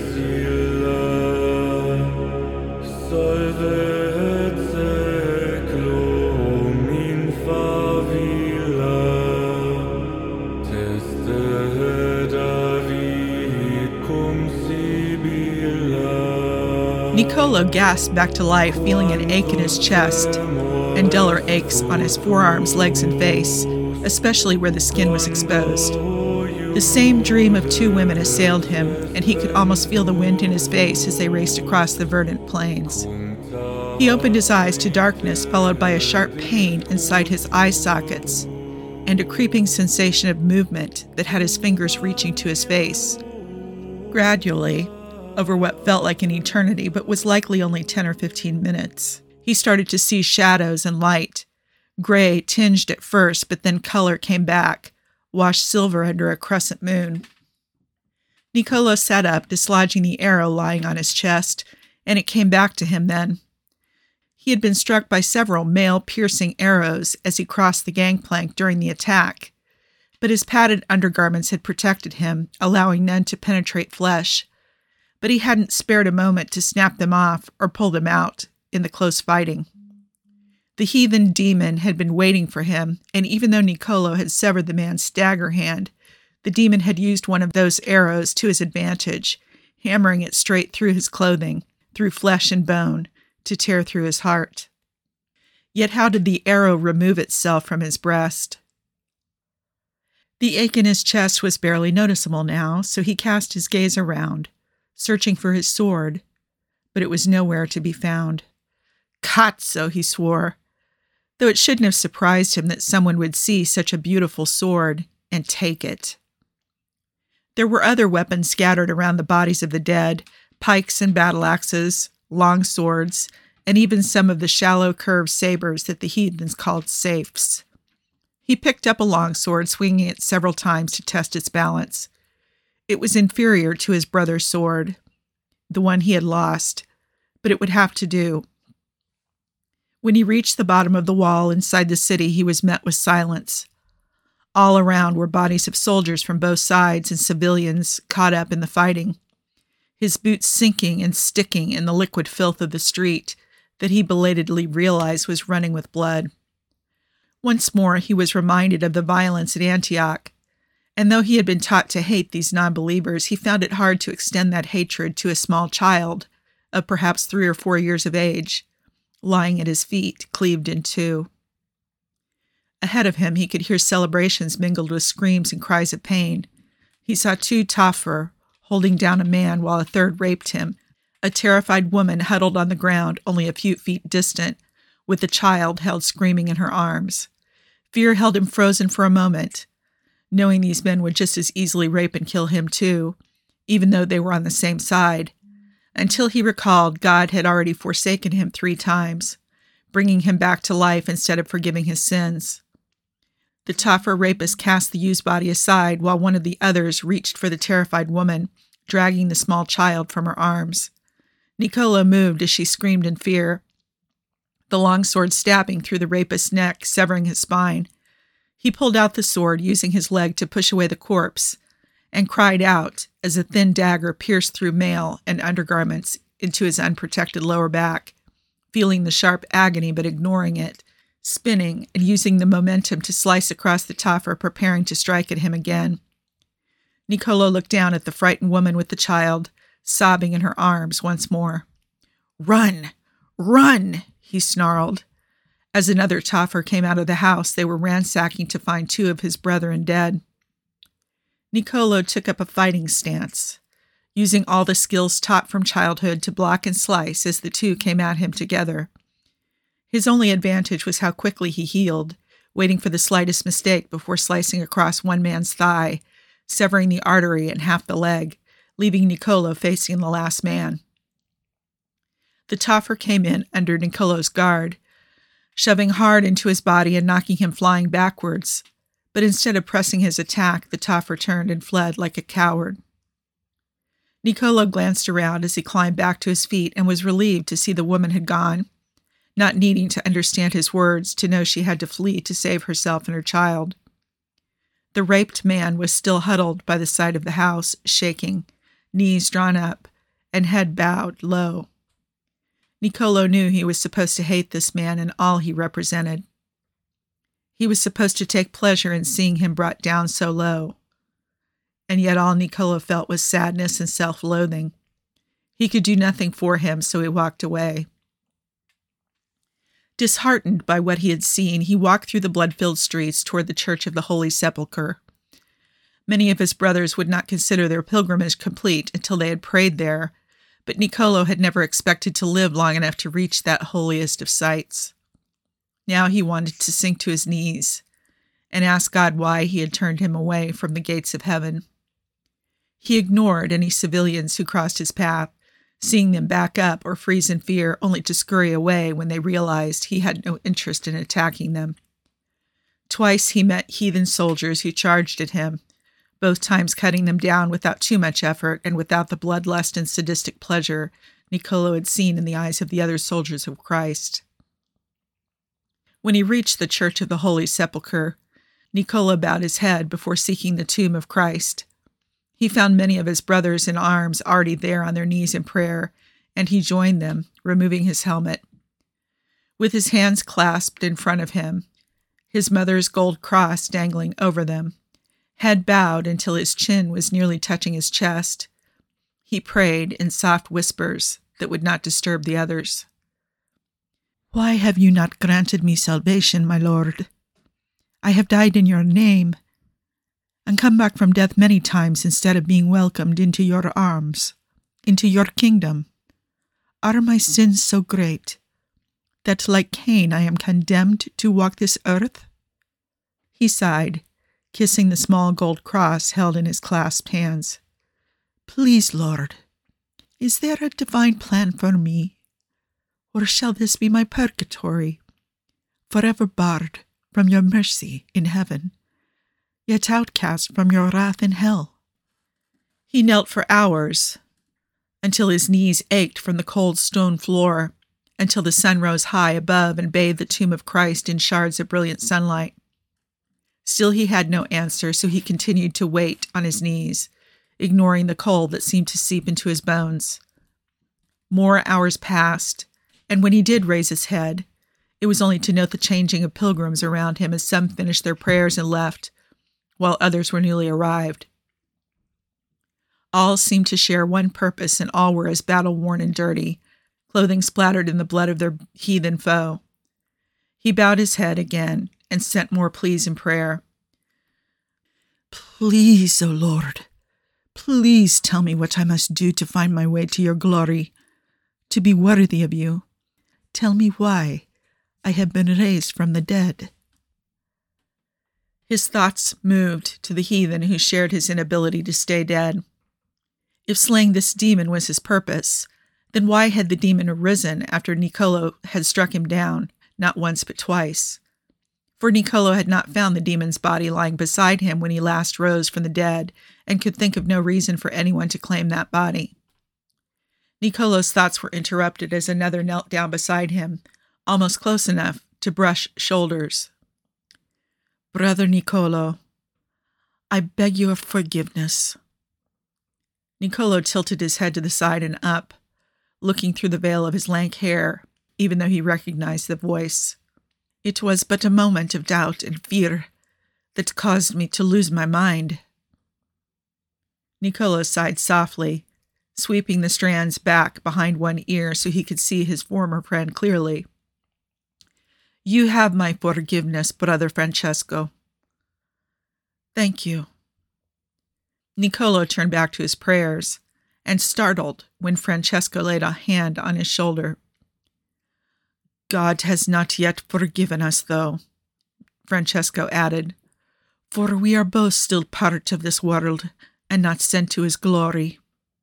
Nicolo gasped back to life, feeling an ache in his chest and duller aches on his forearms, legs, and face, especially where the skin was exposed. The same dream of two women assailed him, and he could almost feel the wind in his face as they raced across the verdant plains. He opened his eyes to darkness, followed by a sharp pain inside his eye sockets and a creeping sensation of movement that had his fingers reaching to his face. Gradually, over what felt like an eternity but was likely only ten or fifteen minutes, he started to see shadows and light, gray tinged at first, but then color came back, washed silver under a crescent moon. Nicolo sat up, dislodging the arrow lying on his chest, and it came back to him then. He had been struck by several male-piercing arrows as he crossed the gangplank during the attack, but his padded undergarments had protected him, allowing none to penetrate flesh. But he hadn't spared a moment to snap them off or pull them out in the close fighting. The heathen demon had been waiting for him, and even though Nicolo had severed the man's dagger hand, the demon had used one of those arrows to his advantage, hammering it straight through his clothing, through flesh and bone, to tear through his heart. Yet how did the arrow remove itself from his breast? The ache in his chest was barely noticeable now, so he cast his gaze around, searching for his sword, but it was nowhere to be found. "Cazzo," he swore, though it shouldn't have surprised him that someone would see such a beautiful sword and take it. There were other weapons scattered around the bodies of the dead, pikes and battle axes, long swords, and even some of the shallow curved sabers that the heathens called safes. He picked up a long sword, swinging it several times to test its balance. It was inferior to his brother's sword, the one he had lost, but it would have to do. When he reached the bottom of the wall inside the city, he was met with silence. All around were bodies of soldiers from both sides and civilians caught up in the fighting, his boots sinking and sticking in the liquid filth of the street that he belatedly realized was running with blood. Once more he was reminded of the violence at Antioch, and though he had been taught to hate these non-believers, he found it hard to extend that hatred to a small child of perhaps three or four years of age, lying at his feet, cleaved in two. Ahead of him, he could hear celebrations mingled with screams and cries of pain. He saw two Tafur holding down a man while a third raped him, a terrified woman huddled on the ground only a few feet distant, with the child held screaming in her arms. Fear held him frozen for a moment, knowing these men would just as easily rape and kill him too, even though they were on the same side, until he recalled God had already forsaken him three times, bringing him back to life instead of forgiving his sins. The Tafur rapist cast the used body aside while one of the others reached for the terrified woman, dragging the small child from her arms. Nicolo moved as she screamed in fear, the long sword stabbing through the rapist's neck, severing his spine. He pulled out the sword, using his leg to push away the corpse, and cried out as a thin dagger pierced through mail and undergarments into his unprotected lower back, feeling the sharp agony but ignoring it, spinning and using the momentum to slice across the Tafur, preparing to strike at him again. Niccolo looked down at the frightened woman with the child, sobbing in her arms once more. "Run! Run!" he snarled. As another Tafur came out of the house, they were ransacking to find two of his brethren dead. Niccolo took up a fighting stance, using all the skills taught from childhood to block and slice as the two came at him together. His only advantage was how quickly he healed, waiting for the slightest mistake before slicing across one man's thigh, severing the artery and half the leg, leaving Niccolo facing the last man. The Tafur came in under Niccolo's guard, shoving hard into his body and knocking him flying backwards, but instead of pressing his attack, the Tafur turned and fled like a coward. Niccolo glanced around as he climbed back to his feet and was relieved to see the woman had gone, not needing to understand his words to know she had to flee to save herself and her child. The raped man was still huddled by the side of the house, shaking, knees drawn up, and head bowed low. Niccolo knew he was supposed to hate this man and all he represented. He was supposed to take pleasure in seeing him brought down so low. And yet all Niccolo felt was sadness and self-loathing. He could do nothing for him, so he walked away. Disheartened by what he had seen, he walked through the blood-filled streets toward the Church of the Holy Sepulchre. Many of his brothers would not consider their pilgrimage complete until they had prayed there, but Niccolo had never expected to live long enough to reach that holiest of sights. Now he wanted to sink to his knees and ask God why he had turned him away from the gates of heaven. He ignored any civilians who crossed his path, seeing them back up or freeze in fear, only to scurry away when they realized he had no interest in attacking them. Twice he met heathen soldiers who charged at him, both times cutting them down without too much effort and without the bloodlust and sadistic pleasure Niccolo had seen in the eyes of the other soldiers of Christ. When he reached the Church of the Holy Sepulchre, Niccolo bowed his head before seeking the tomb of Christ. He found many of his brothers in arms already there on their knees in prayer, and he joined them, removing his helmet. With his hands clasped in front of him, his mother's gold cross dangling over them, head bowed until his chin was nearly touching his chest, he prayed in soft whispers that would not disturb the others. "Why have you not granted me salvation, my Lord? I have died in your name, and come back from death many times instead of being welcomed into your arms, into your kingdom. Are my sins so great that, like Cain, I am condemned to walk this earth?" He sighed, kissing the small gold cross held in his clasped hands. "Please, Lord, is there a divine plan for me? Or shall this be my purgatory, forever barred from your mercy in heaven, yet outcast from your wrath in hell?" He knelt for hours, until his knees ached from the cold stone floor, until the sun rose high above and bathed the tomb of Christ in shards of brilliant sunlight. Still he had no answer, so he continued to wait on his knees, ignoring the cold that seemed to seep into his bones. More hours passed, and when he did raise his head, it was only to note the changing of pilgrims around him as some finished their prayers and left, while others were newly arrived. All seemed to share one purpose, and all were as battle-worn and dirty, clothing splattered in the blood of their heathen foe. He bowed his head again and sent more pleas in prayer. "Please, O Lord, please tell me what I must do to find my way to your glory, to be worthy of you. Tell me why I have been raised from the dead." His thoughts moved to the heathen who shared his inability to stay dead. If slaying this demon was his purpose, then why had the demon arisen after Niccolo had struck him down, not once but twice? For Niccolo had not found the demon's body lying beside him when he last rose from the dead, and could think of no reason for anyone to claim that body. Niccolo's thoughts were interrupted as another knelt down beside him, almost close enough to brush shoulders. Brother Niccolò, I beg your forgiveness. Niccolò tilted his head to the side and up, looking through the veil of his lank hair, even though he recognized the voice. It was but a moment of doubt and fear that caused me to lose my mind. Niccolò sighed softly, sweeping the strands back behind one ear so he could see his former friend clearly. You have my forgiveness, Brother Francesco. Thank you. Niccolò turned back to his prayers, and startled when Francesco laid a hand on his shoulder. God has not yet forgiven us, though, Francesco added, for we are both still part of this world and not sent to his glory.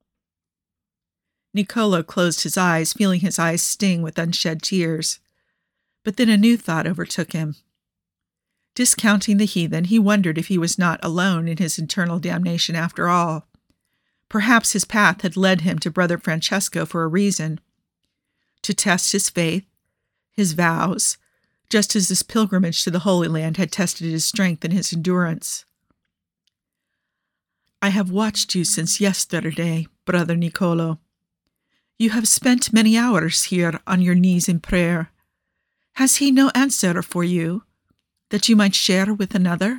Niccolò closed his eyes, feeling his eyes sting with unshed tears. But then a new thought overtook him. Discounting the heathen, he wondered if he was not alone in his eternal damnation after all. Perhaps his path had led him to Brother Francesco for a reason. To test his faith, his vows, just as his pilgrimage to the Holy Land had tested his strength and his endurance. I have watched you since yesterday, Brother Niccolò. You have spent many hours here on your knees in prayer. Has he no answer for you, that you might share with another?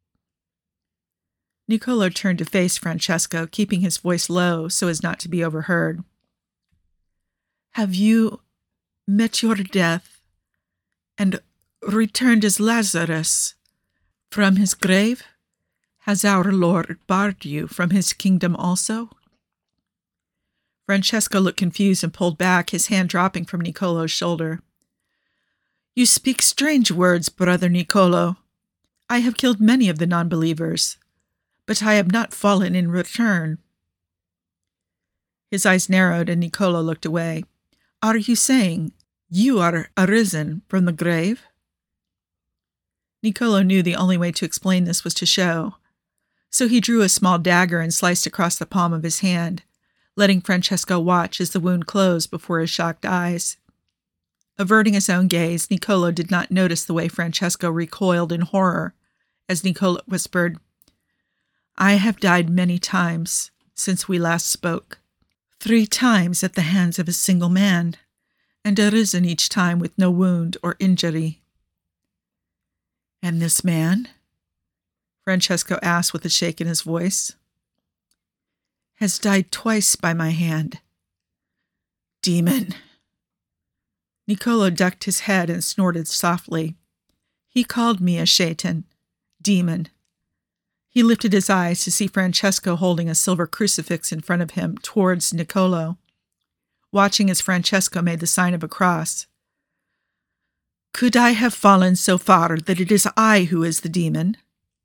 Niccolò turned to face Francesco, keeping his voice low so as not to be overheard. Have you met your death and returned as Lazarus from his grave? Has our Lord barred you from his kingdom also? Francesco looked confused and pulled back, his hand dropping from Niccolò's shoulder. You speak strange words, Brother Niccolò. I have killed many of the non-believers, but I have not fallen in return. His eyes narrowed, and Niccolò looked away. Are you saying you are arisen from the grave? Niccolò knew the only way to explain this was to show, so he drew a small dagger and sliced across the palm of his hand, letting Francesco watch as the wound closed before his shocked eyes. Averting his own gaze, Niccolò did not notice the way Francesco recoiled in horror as Niccolò whispered, I have died many times since we last spoke, three times at the hands of a single man, and arisen each time with no wound or injury. And this man? Francesco asked with a shake in his voice. Has died twice by my hand. Demon. Niccolò ducked his head and snorted softly. He called me a shaitan, demon. He lifted his eyes to see Francesco holding a silver crucifix in front of him towards Niccolò, watching as Francesco made the sign of a cross. Could I have fallen so far that it is I who is the demon?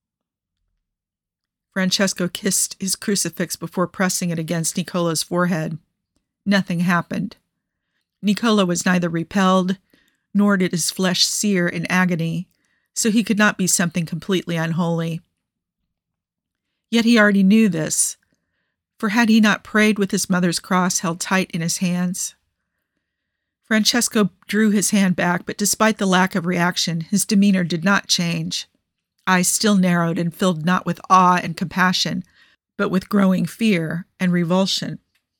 Francesco kissed his crucifix before pressing it against Niccolò's forehead. Nothing happened. Niccolò was neither repelled, nor did his flesh sear in agony, so he could not be something completely unholy. Yet he already knew this, for had he not prayed with his mother's cross held tight in his hands? Francesco drew his hand back, but despite the lack of reaction, his demeanor did not change. Eyes still narrowed and filled not with awe and compassion, but with growing fear and revulsion.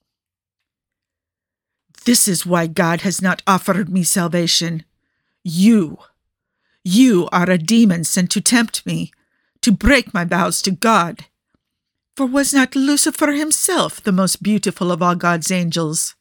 This is why God has not offered me salvation. You, you are a demon sent to tempt me, to break my vows to God. For was not Lucifer himself the most beautiful of all God's angels?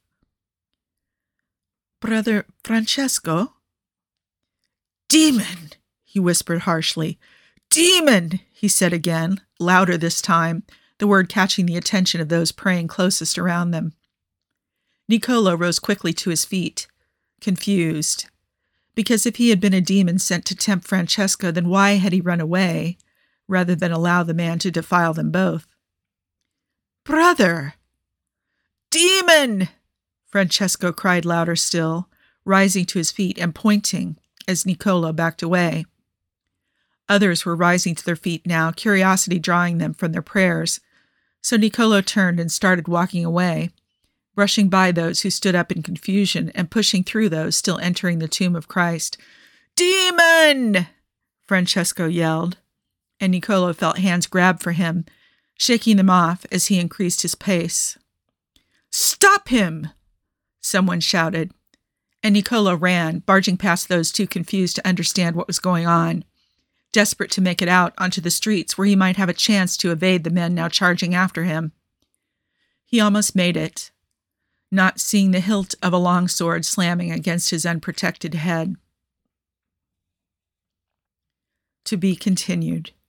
Brother Francesco? Demon, he whispered harshly. Demon, he said again, louder this time, the word catching the attention of those praying closest around them. Niccolò rose quickly to his feet, confused, because if he had been a demon sent to tempt Francesco, then why had he run away, rather than allow the man to defile them both? Brother! Demon! Francesco cried louder still, rising to his feet and pointing as Niccolò backed away. Others were rising to their feet now, curiosity drawing them from their prayers, so Niccolò turned and started walking away, brushing by those who stood up in confusion and pushing through those still entering the tomb of Christ. Demon! Francesco yelled, and Niccolò felt hands grab for him, shaking them off as he increased his pace. "Stop him!" someone shouted, and Niccolò ran, barging past those too confused to understand what was going on, desperate to make it out onto the streets where he might have a chance to evade the men now charging after him. He almost made it, not seeing the hilt of a long sword slamming against his unprotected head. To be continued.